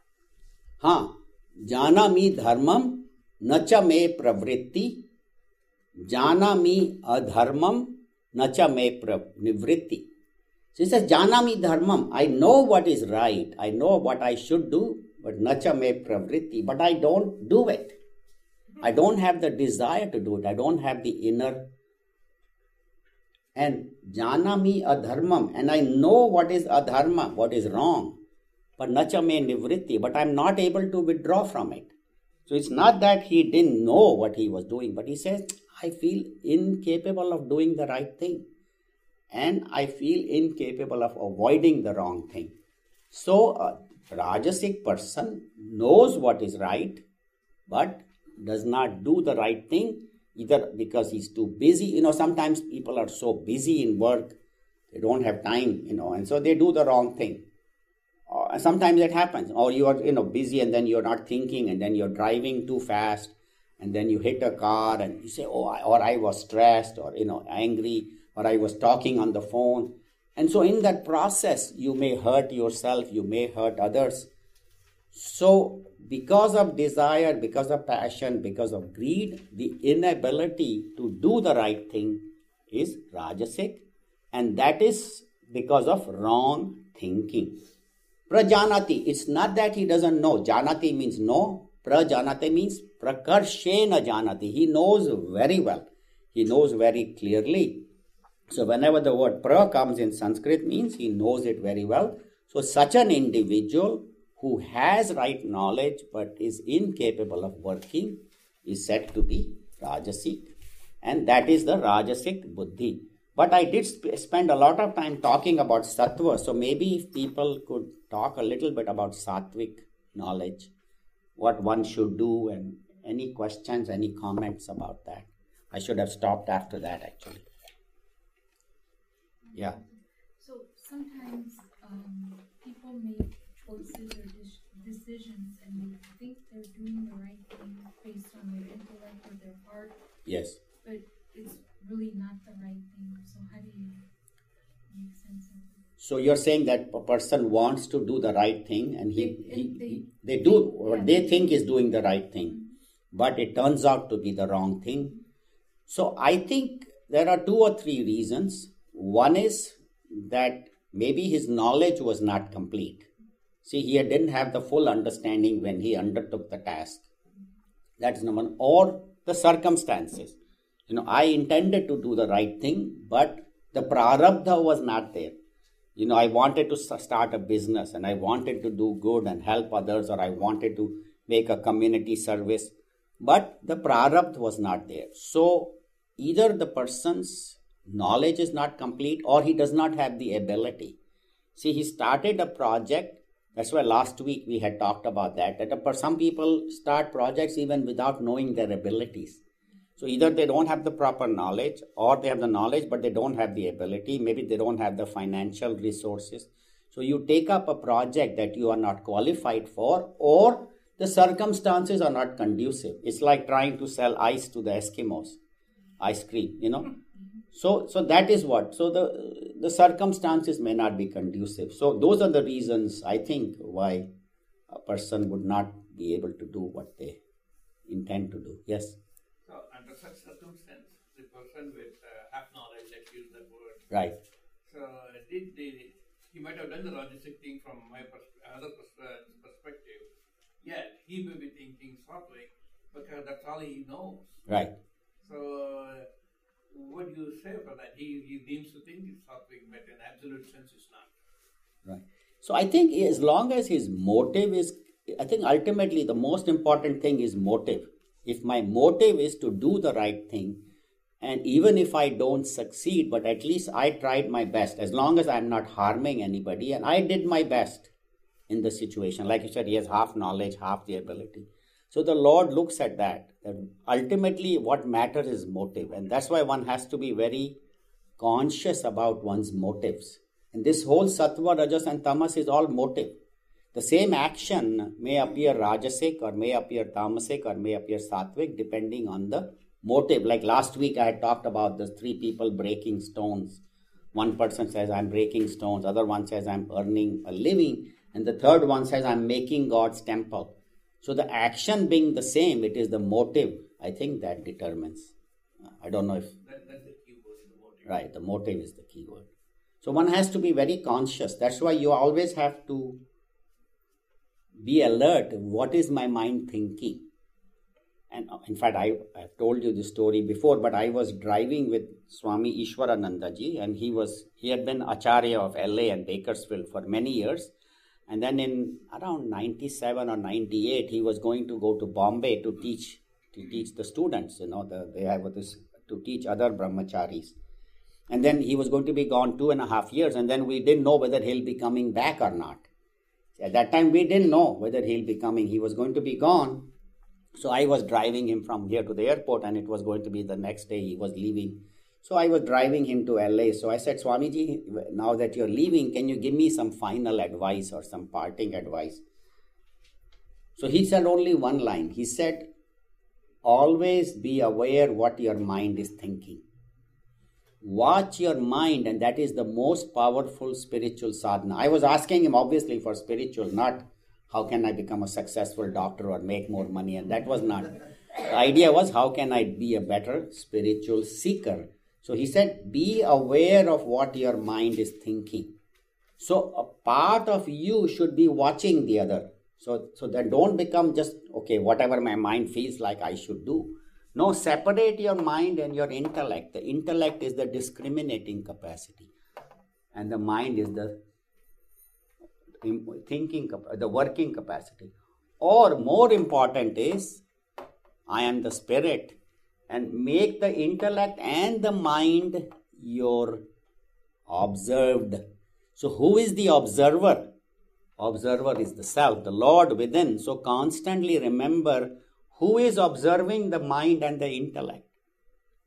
Janami dharmam nacha me pravritti. Janami adharmam nacha me nivritti. So he says, Janami dharmam, I know what is right, I know what I should do, but nacha me pravritti, but I don't do it. I don't have the desire to do it, I don't have the inner. And Janami adharmam, and I know what is adharma, what is wrong, but nacha me nivritti, but I'm not able to withdraw from it. So it's not that he didn't know what he was doing, but he says, I feel incapable of doing the right thing. And I feel incapable of avoiding the wrong thing. So a Rajasic person knows what is right, but does not do the right thing, either because he's too busy. Sometimes people are so busy in work, they don't have time, and so they do the wrong thing. Sometimes it happens. Or you are, busy and then you're not thinking and then you're driving too fast and then you hit a car and you say, or I was stressed or, angry, or I was talking on the phone. And so in that process, you may hurt yourself, you may hurt others. So because of desire, because of passion, because of greed, the inability to do the right thing is Rajasic. And that is because of wrong thinking. Prajanati, it's not that he doesn't know. Janati means know. Prajanati means prakarshena janati. He knows very well. He knows very clearly. So whenever the word pra comes in Sanskrit, means he knows it very well. So such an individual who has right knowledge but is incapable of working is said to be Rajasic. And that is the Rajasic Buddhi. But I did spend a lot of time talking about Sattva. So maybe if people could talk a little bit about Sattvic knowledge, what one should do, and any questions, any comments about that. I should have stopped after that, actually. Yeah. So sometimes people make choices or decisions and they think they're doing the right thing based on their intellect or their heart. Yes. But it's really not the right thing. So how do you make sense of it? So you're saying that a person wants to do the right thing and they do what they think is doing the right thing, but it turns out to be the wrong thing. So I think there are 2 or 3 reasons. One is that maybe his knowledge was not complete. See, he didn't have the full understanding when he undertook the task. That's number one. Or the circumstances. I intended to do the right thing, but the prarabdha was not there. I wanted to start a business and I wanted to do good and help others, or I wanted to make a community service, but the prarabdha was not there. So either the person's knowledge is not complete or he does not have the ability. See, he started a project. That's why last week we had talked about that some people start projects even without knowing their abilities. So either they don't have the proper knowledge, or they have the knowledge but they don't have the ability. Maybe they don't have the financial resources. So you take up a project that you are not qualified for, or the circumstances are not conducive. It's like trying to sell ice to the Eskimos, ice cream, So that is what. So the circumstances may not be conducive. So those are the reasons, I think, why a person would not be able to do what they intend to do. Yes? So under such circumstance, the person with half knowledge, let's use that word. Right. So he might have done the logistic thing from my other perspective, yet he may be thinking Sattvic because that's all he knows. Right. So what do you say for that? He seems to think it's Sattvic, but in absolute sense it's not. Right. So I think as long as his motive is, I think ultimately the most important thing is motive. If my motive is to do the right thing, and even if I don't succeed, but at least I tried my best, as long as I'm not harming anybody, and I did my best in the situation. Like you said, he has half knowledge, half the ability. So the Lord looks at that ultimately what matters is motive. And that's why one has to be very conscious about one's motives. And this whole sattva, rajas and tamas is all motive. The same action may appear rajasic or may appear tamasic or may appear sattvic depending on the motive. Like last week I had talked about the 3 people breaking stones. One person says I'm breaking stones, other one says I'm earning a living, and the third one says I'm making God's temple. So the action being the same, it is the motive, I think, that determines. I don't know if... That's the key word, the motive. Right, the motive is the key word. So one has to be very conscious. That's why you always have to be alert. What is my mind thinking? And in fact, I've told you this story before, but I was driving with Swami Ishwarananda ji, and he had been Acharya of LA and Bakersfield for many years. And then in around 97 or 98, he was going to go to Bombay to teach the students, they have this to teach other brahmacharis. And then he was going to be gone 2.5 years, and then we didn't know whether he'll be coming back or not. At that time, we didn't know whether he'll be coming. He was going to be gone. So I was driving him from here to the airport, and it was going to be the next day he was leaving. So I was driving him to LA. So I said, Swamiji, now that you're leaving, can you give me some final advice or some parting advice? So he said only one line. He said, always be aware what your mind is thinking. Watch your mind, and that is the most powerful spiritual sadhana. I was asking him obviously for spiritual, not how can I become a successful doctor or make more money, and that was not. The idea was how can I be a better spiritual seeker. So he said, be aware of what your mind is thinking. So a part of you should be watching the other. So that don't become just, okay, whatever my mind feels like I should do. No, separate your mind and your intellect. The intellect is the discriminating capacity. And the mind is the thinking, the working capacity. Or more important is, I am the spirit. And make the intellect and the mind your observed. So who is the observer? Observer is the self, the Lord within. So constantly remember who is observing the mind and the intellect.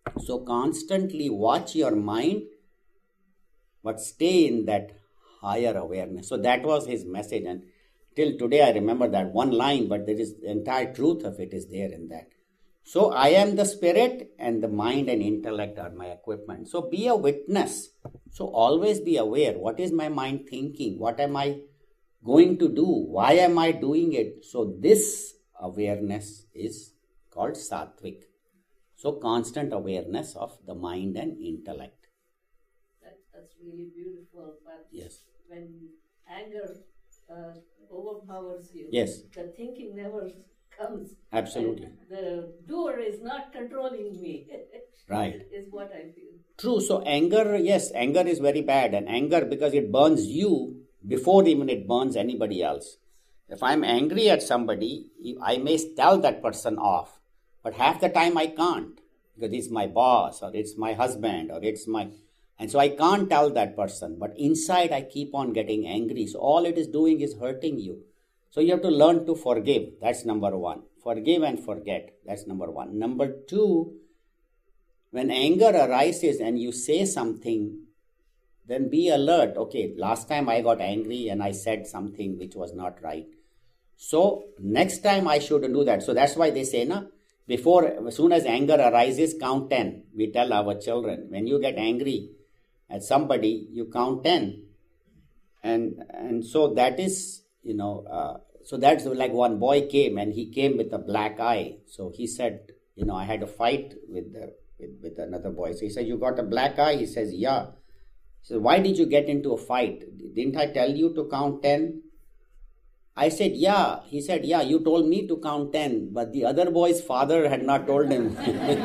So constantly watch your mind, but stay in that higher awareness. So that was his message, and till today I remember that one line, but there is the entire truth of it is there in that. So I am the spirit, and the mind and intellect are my equipment. So be a witness. So always be aware. What is my mind thinking? What am I going to do? Why am I doing it? So this awareness is called sattvic. So constant awareness of the mind and intellect. That's really beautiful. But Yes. when anger overpowers you, Yes. the thinking never comes. Absolutely. And the doer is not controlling me. Right. Is what I feel. True. So anger, yes, anger is very bad. And anger, because it burns you before even it burns anybody else. If I'm angry at somebody, I may tell that person off. But half the time I can't. Because it's my boss, or it's my husband, or it's my... And so I can't tell that person. But inside I keep on getting angry. So all it is doing is hurting you. So you have to learn to forgive. That's number one. Forgive and forget. That's number one. Number two, when anger arises and you say something, then be alert. Okay, last time I got angry and I said something which was not right. So next time I shouldn't do that. So that's why they say, as soon as anger arises, count 10. We tell our children, when you get angry at somebody, you count 10. And so that is, so that's like one boy came, and he came with a black eye. So he said, I had a fight with another boy. So he said, you got a black eye? He says, yeah. He said, why did you get into a fight? Didn't I tell you to count 10? I said, yeah. He said, yeah, you told me to count 10, but the other boy's father had not told him.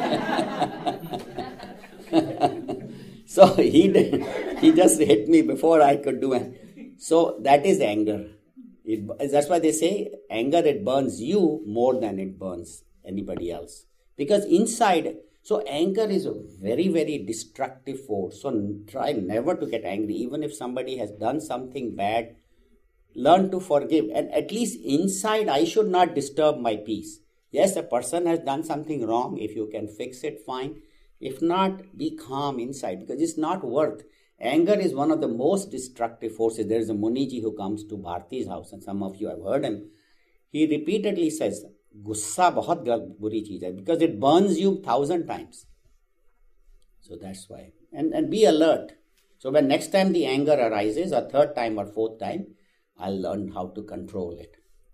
So he just hit me before I could do it. So that is anger. That's why they say anger, it burns you more than it burns anybody else. Because inside, so anger is a very, very destructive force. So try never to get angry. Even if somebody has done something bad, learn to forgive. And at least inside, I should not disturb my peace. Yes, a person has done something wrong. If you can fix it, fine. If not, be calm inside, because it's not worth. Anger is one of the most destructive forces. There is a Muniji who comes to Bharti's house, and some of you have heard him. He repeatedly says, Gussa bahut buri cheez hai, because it burns you 1,000 times. So that's why. And be alert. So when next time the anger arises, or third time or fourth time, I'll learn how to control it.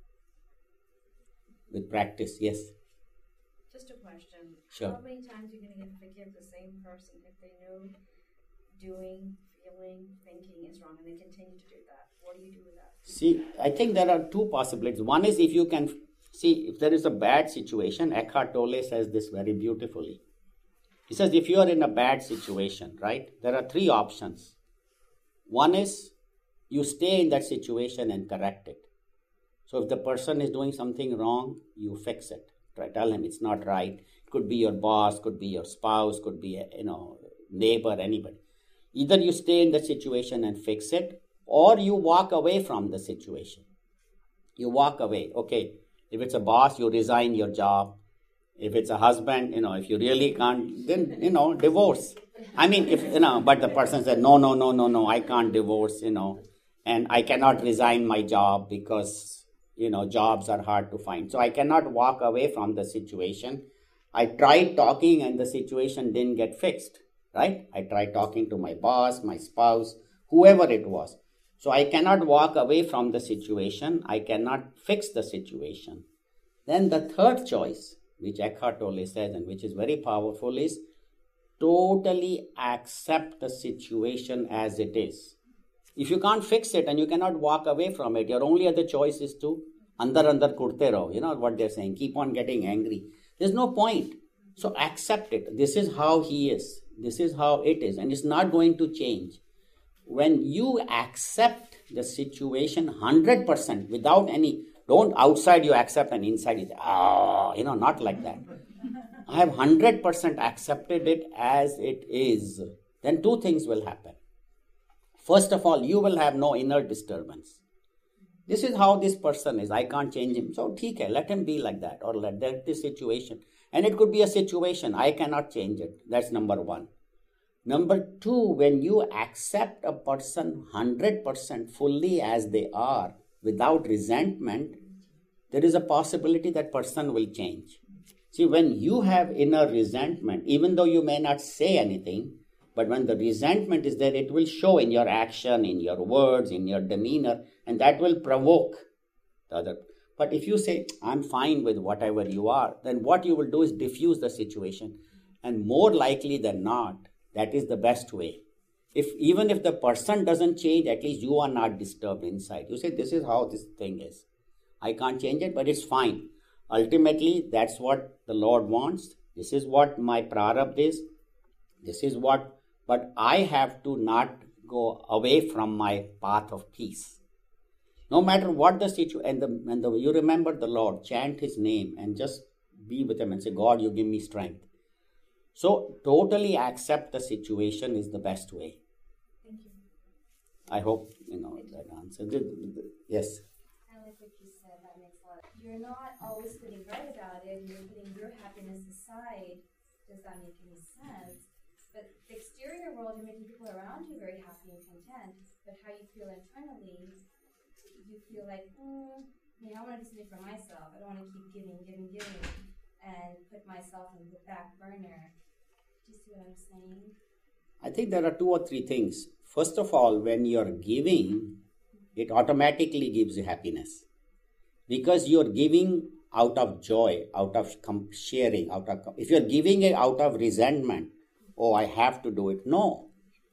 With practice, yes. Just a question. Sure. How many times are you going to forgive the same person if they know doing, feeling, thinking is wrong and they continue to do that? What do you do with that? See, I think there are two possibilities. One is if you can see, if there is a bad situation, Eckhart Tolle says this very beautifully. He says if you are in a bad situation, right, there are three options. One is you stay in that situation and correct it. So if the person is doing something wrong, you fix it. Tell him it's not right. It could be your boss, could be your spouse, could be neighbor, anybody. Either you stay in the situation and fix it, or you walk away from the situation. You walk away. Okay, if it's a boss, you resign your job. If it's a husband, if you really can't, then, divorce. I mean, but the person said, no, I can't divorce, and I cannot resign my job because, jobs are hard to find. So I cannot walk away from the situation. I tried talking and the situation didn't get fixed, right? I tried talking to my boss, my spouse, whoever it was. So I cannot walk away from the situation. I cannot fix the situation. Then the third choice, which Eckhart Tolle says and which is very powerful, is totally accept the situation as it is. If you can't fix it and you cannot walk away from it, your only other choice is to andar kurte raho. What they're saying, keep on getting angry. There's no point. So accept it. This is how he is. This is how it is. And it's not going to change. When you accept the situation 100% without any, don't outside you accept and inside you say, not like that. I have 100% accepted it as it is. Then two things will happen. First of all, you will have no inner disturbance. This is how this person is. I can't change him. So, let him be like that, or let that this situation. And it could be a situation. I cannot change it. That's number one. Number two, when you accept a person 100% fully as they are, without resentment, there is a possibility that person will change. See, when you have inner resentment, even though you may not say anything, but when the resentment is there, it will show in your action, in your words, in your demeanor, and that will provoke the other. But if you say, I'm fine with whatever you are, then what you will do is diffuse the situation. And more likely than not, that is the best way. Even if the person doesn't change, at least you are not disturbed inside. You say, this is how this thing is. I can't change it, but it's fine. Ultimately, that's what the Lord wants. This is what my prarabdha is. This is what, but I have to not go away from my path of peace. No matter what the situation, and you remember the Lord, chant His name and just be with Him and say, God, you give me strength. So, totally accept the situation is the best way. Thank you. I hope, that answer. Yes. I like what you said, that makes a lot. You're not always feeling right about it, and you're putting your happiness aside. Does that make any sense? But the exterior world, you're making people around you very happy and content, but how you feel internally, you feel like, I want to do something for myself. I don't want to keep giving, and put myself in the back burner. Do you see what I'm saying? I think there are 2 or 3 things. First of all, when you're giving, it automatically gives you happiness. Because you're giving out of joy, out of sharing, if you're giving it out of resentment, I have to do it. No.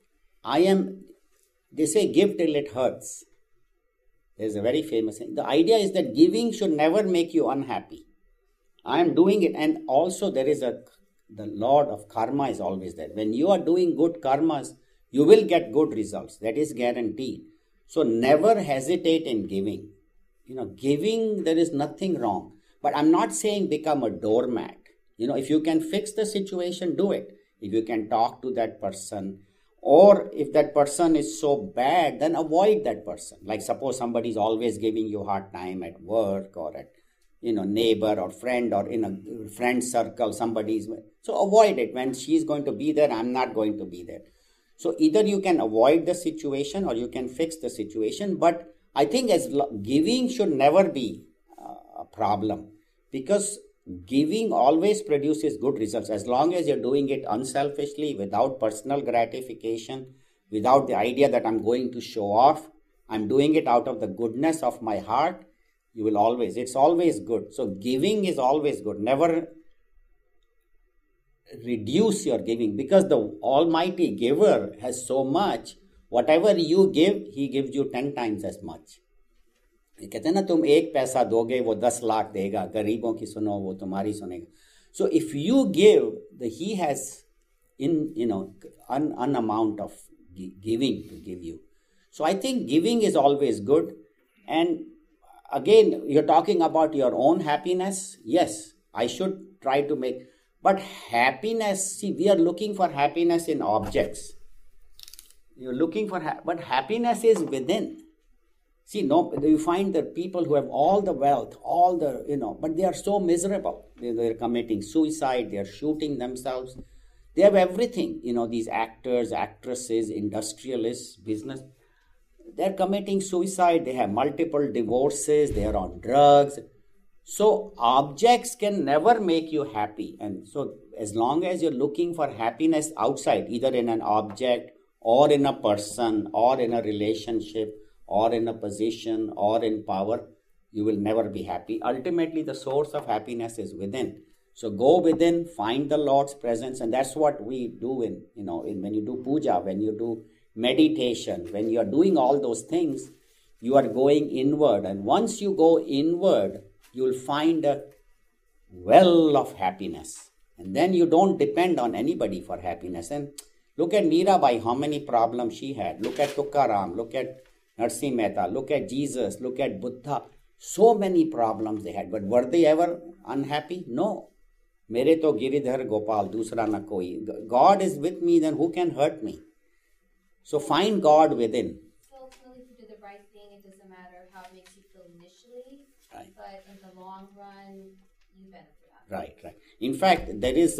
They say give till it hurts. There's a very famous thing. The idea is that giving should never make you unhappy. I am doing it. And also there is the Lord of karma is always there. When you are doing good karmas, you will get good results. That is guaranteed. So never hesitate in giving. Giving, there is nothing wrong. But I'm not saying become a doormat. If you can fix the situation, do it. If you can talk to that person, or if that person is so bad, then avoid that person. Like suppose somebody is always giving you a hard time at work or at neighbor or friend or in a friend circle, so avoid it. When she's going to be there, I'm not going to be there. So either you can avoid the situation or you can fix the situation. But I think giving should never be a problem, because giving always produces good results as long as you're doing it unselfishly, without personal gratification, without the idea that I'm going to show off. I'm doing it out of the goodness of my heart. It's always good. So giving is always good. Never reduce your giving, because the Almighty Giver has so much. Whatever you give, He gives you 10 times as much. कहते हैं ना, तुम 1 पैसा दोगे वो 10 लाख देगा, गरीबों की सुनो वो तुम्हारी सुनेगा. So if you give, He has an amount of giving to give you. So I think giving is always good. And again, you're talking about your own happiness. Yes, I should try to make, but happiness, see, we are looking for happiness in objects. You're looking for, but happiness is within. See, you find that people who have all the wealth, but they are so miserable. They're committing suicide, they're shooting themselves. They have everything. These actors, actresses, industrialists, business. They're committing suicide, they have multiple divorces, they are on drugs. So objects can never make you happy. And so as long as you're looking for happiness outside, either in an object or in a person or in a relationship or in a position or in power, you will never be happy. Ultimately, the source of happiness is within. So go within, find the Lord's presence, and that's what we do when you do puja, when you do meditation, when you are doing all those things, you are going inward. And once you go inward, you will find a well of happiness. And then you don't depend on anybody for happiness. And look at Mirabai, how many problems she had. Look at Tukaram, look at Narsimha Mehta, look at Jesus, look at Buddha. So many problems they had. But were they ever unhappy? No. Mere to Giridhar Gopal, dusra na koi. God is with me, then who can hurt me? So find God within. So ultimately, if you do the right thing, it doesn't matter how it makes you feel initially, Right. but in the long run, you benefit Right. In fact, there is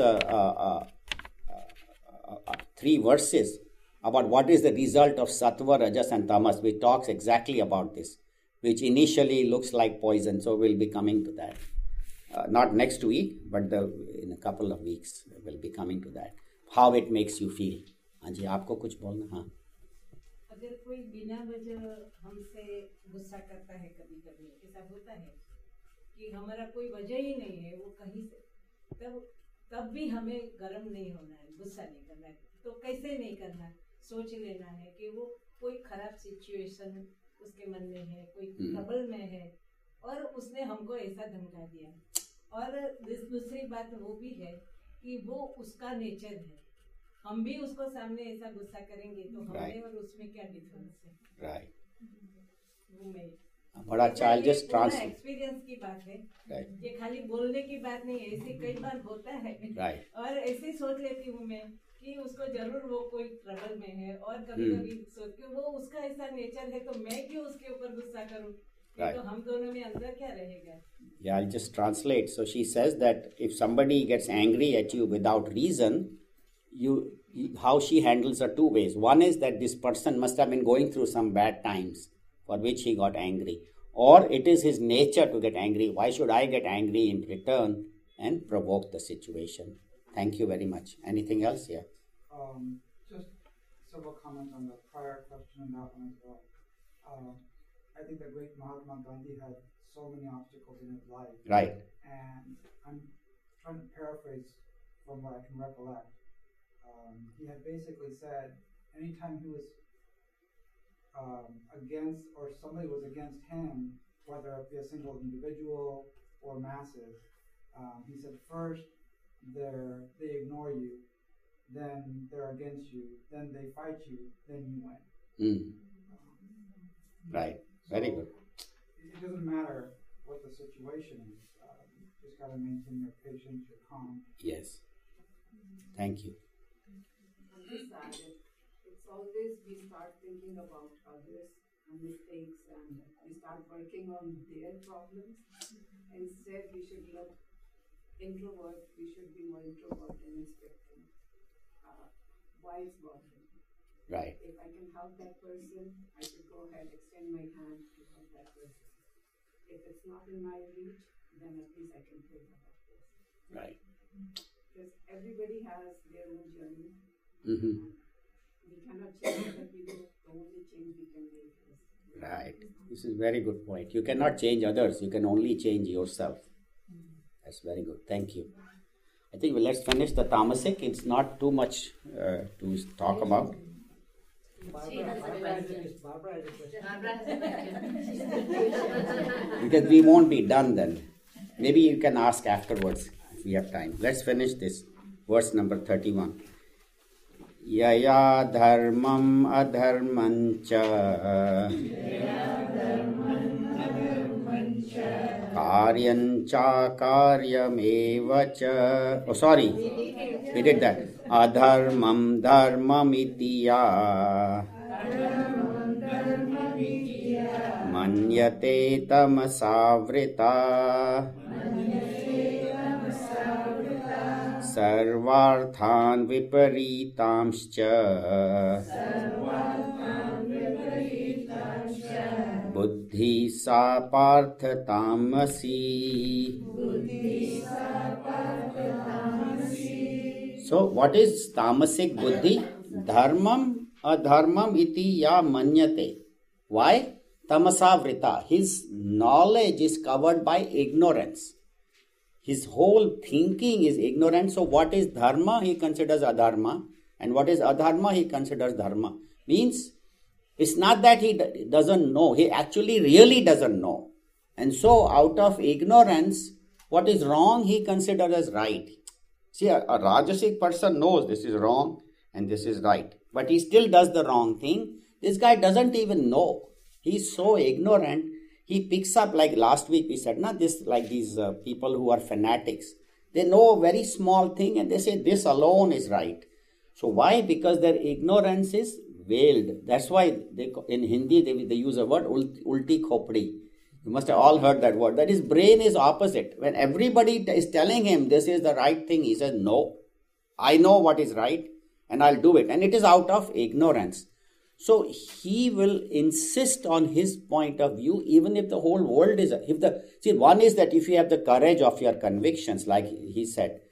3 verses about what is the result of sattva, rajas and tamas, which talks exactly about this, which initially looks like poison. So we'll be coming to that. Not next week, but in a couple of weeks, we'll be coming to that. How it makes you feel. हाँ जी, आपको कुछ बोलना? हाँ. अगर कोई बिना वजह हमसे गुस्सा करता है, कभी कभी ऐसा होता है कि हमारा कोई वजह ही नहीं है, वो कहीं से, तब भी हमें गर्म नहीं होना है, गुस्सा नहीं करना है. तो कैसे नहीं करना है, सोच लेना है कि वो कोई खराब सिचुएशन उसके मन में है, कोई ट्रबल में है और उसने हमको ऐसा धमका दिया. और दूसरी बात वो भी है कि वो उसका नेचर है, हम भी उसको सामने ऐसा गुस्सा करेंगे तो हमें और उसमें क्या डिफरेंस है. राइट. वो में बड़ा चाइल्डिश एक्सपीरियंस की बात है. ये खाली बोलने की बात नहीं है, ऐसे कई बार होता है. और ऐसे सोच लेती हूँ मैं कि उसको जरूर वो कोई ट्रबल में है और कभी कभी सोच के वो उसका ऐसा नेचर है तो मैं क्यों उसके ऊपर गुस्सा करूँ. तो हम दोनों में अंदर क्या रहेगा. Yeah, I'll just translate. So she says that if somebody gets angry at you without reason, how she handles are 2 ways. One is that this person must have been going through some bad times for which he got angry, or it is his nature to get angry. Why should I get angry in return and provoke the situation? Thank you very much. Anything else here? Just several comments on the prior question and that one as well. I think the great Mahatma Gandhi had so many obstacles in his life. Right. And I'm trying to paraphrase from what I can recollect. He had basically said, anytime he was against, or somebody was against him, whether it be a single individual or masses, he said, first they ignore you, then they're against you, then they fight you, then you win. Right. Very good. It doesn't matter what the situation is. You just got to maintain your patience, your calm. Yes. Thank you. On this side, it's always we start thinking about others and mistakes and we start working on their problems. Instead, we should look introvert. We should be more introvert and inspecting why it's bothering. Right. If I can help that person, I should go ahead, extend my hand to help that person. If it's not in my reach, then at least I can pray for that person. Right. Because everybody has their own journey. Mm-hmm. We cannot change other people. The only change we can make is. Right. This is a very good point. You cannot change others. You can only change yourself. That's very good. Thank you. I think let's finish the tamasic. It's not too much to talk about. Because we won't be done then. Maybe you can ask afterwards if we have time. Let's finish this. Verse number 31. Yaya dharmam adharmancha karyancha karyamevacha. Oh, sorry. We did that. Adharmam dharmamitiya manyate tamasavrita sarvarthan viparitamscha buddhi sa partha tamasi. So, what is tamasic buddhi? Dharmam adharmam iti ya manyate. Why? Tamasavrita. His knowledge is covered by ignorance. His whole thinking is ignorant. So, what is dharma? He considers adharma. And what is adharma? He considers dharma. Means, it's not that he doesn't know. He actually really doesn't know. And so, out of ignorance, what is wrong, he considers as right. See, a Rajasic person knows this is wrong and this is right. But he still does the wrong thing. This guy doesn't even know. He's so ignorant. He picks up, like last week we said, like these people who are fanatics. They know a very small thing and they say this alone is right. So why? Because their ignorance is veiled. That's why in Hindi they use a word ulti khopdi. You must have all heard that word. That his brain is opposite. When everybody is telling him this is the right thing, he says, no, I know what is right and I'll do it. And it is out of ignorance. So he will insist on his point of view, even if the whole world is... one is that if you have the courage of your convictions, like he said,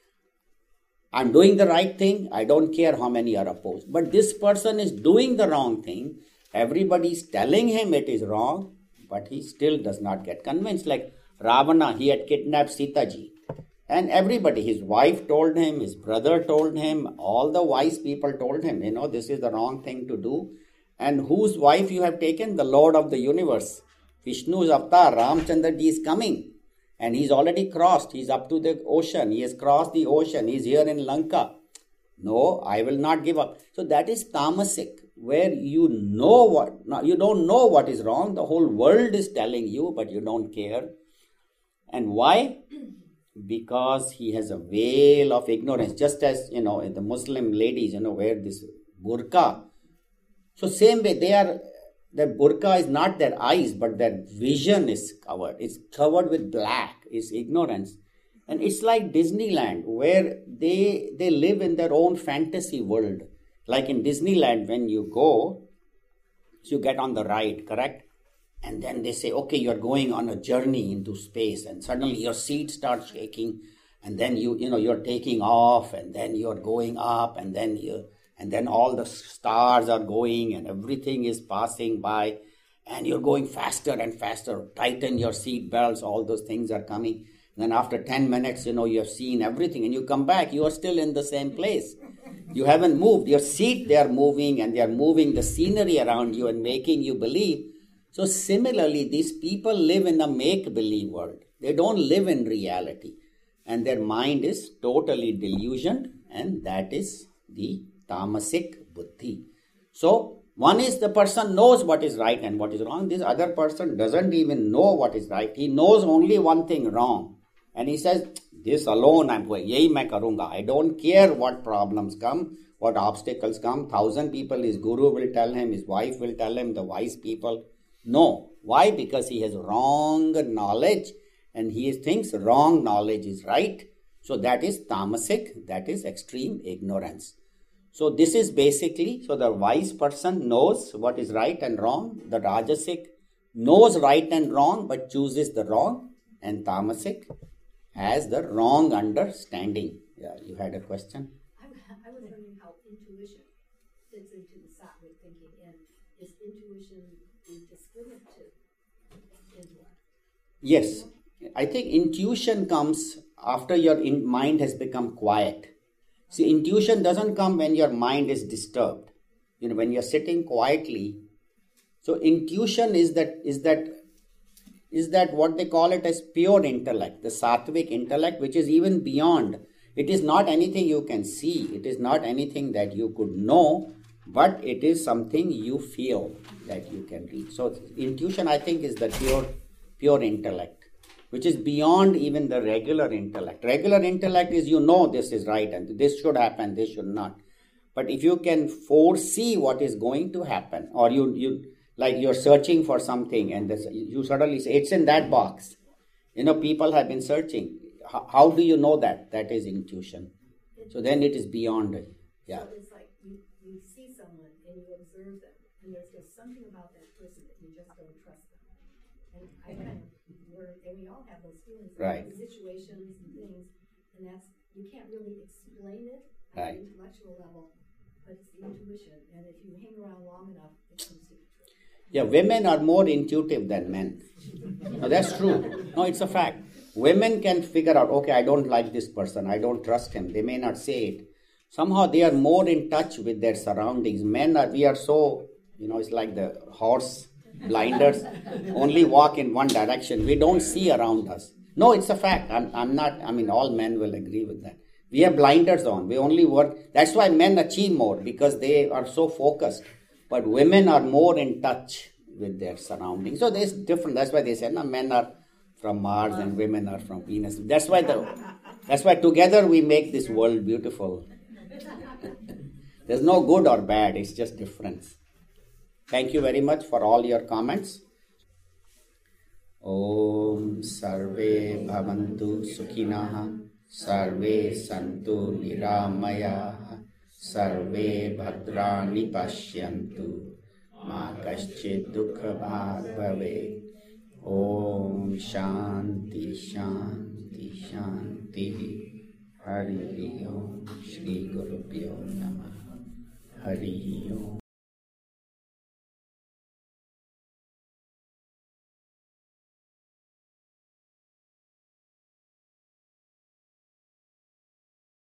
I'm doing the right thing, I don't care how many are opposed. But this person is doing the wrong thing. Everybody is telling him it is wrong, but he still does not get convinced. Like Ravana, he had kidnapped Sita ji. And everybody, his wife told him, his brother told him, all the wise people told him, this is the wrong thing to do. And whose wife you have taken? The Lord of the universe. Vishnu's avatar, Ramchandra ji is coming. And he's already crossed. He's up to the ocean. He has crossed the ocean. He's here in Lanka. No, I will not give up. So that is tamasic, where you don't know what is wrong. The whole world is telling you, but you don't care. And why? Because he has a veil of ignorance. Just as, the Muslim ladies, wear this burqa. So same way, the burqa is not their eyes, but their vision is covered. It's covered with black. It's ignorance. And it's like Disneyland, where they live in their own fantasy world. Like in Disneyland, when you go, you get on the ride, correct? And then they say, okay, you're going on a journey into space. And suddenly your seat starts shaking. And then you're taking off. And then you're going up. And then all the stars are going. And everything is passing by. And you're going faster and faster. Tighten your seat belts. All those things are coming. And then after 10 minutes, you have seen everything. And you come back, you are still in the same place. You haven't moved. Your seat, they are moving. And they are moving the scenery around you and making you believe. So similarly, these people live in a make-believe world. They don't live in reality. And their mind is totally delusioned. And that is the tamasic buddhi. So one is the person knows what is right and what is wrong. This other person doesn't even know what is right. He knows only one thing wrong. And he says, this alone I'm going. Yahi main karunga. I don't care what problems come, what obstacles come. 1,000 people, his guru will tell him, his wife will tell him, the wise people. No. Why? Because he has wrong knowledge and he thinks wrong knowledge is right. So that is tamasic, that is extreme ignorance. So this is basically, so the wise person knows what is right and wrong. The rajasic knows right and wrong but chooses the wrong. And tamasic has the wrong understanding. Yeah, you had a question? I was wondering how intuition fits into the sattvic thinking, and is intuition the discriminative intellect? Yes. I think intuition comes after your mind has become quiet. See, intuition doesn't come when your mind is disturbed. When you're sitting quietly. So intuition is that what they call it as pure intellect, the sattvic intellect, which is even beyond. It is not anything you can see. It is not anything that you could know, but it is something you feel that you can reach. So intuition, I think, is the pure intellect, which is beyond even the regular intellect. Regular intellect is this is right and this should happen, this should not. But if you can foresee what is going to happen, or you're searching for something and you suddenly say, it's in that box. People have been searching. How do you know that? That is intuition. So then it is beyond it. Yeah. So it's like you see someone and you observe them, and there's just something about that person that you just don't trust them. And we all have those feelings, right? Situations and things, and you can't really explain it at right. an intellectual level, but it's the intuition, and if you hang around long enough, it comes to you. Yeah, women are more intuitive than men. No, that's true. No, it's a fact. Women can figure out, okay, I don't like this person, I don't trust him. They may not say it. Somehow they are more in touch with their surroundings. We are so, it's like the horse blinders, only walk in one direction. We don't see around us. No, it's a fact. All men will agree with that. We have blinders on. We only work. That's why men achieve more, because they are so focused. But women are more in touch with their surroundings. So there's different. That's why they say, men are from Mars and women are from Venus. That's why together we make this world beautiful. There's no good or bad. It's just difference. Thank you very much for all your comments. Om Sarve Bhavantu Sukhinah, Sarve Santu Niramayah, Sarve Bhadrani Pashyantu, Ma Kaschid Dukha Bhag Bhave. Om Shanti Shanti Shanti. Hari Om. Shri Gurubhyo Namah. Hari Om.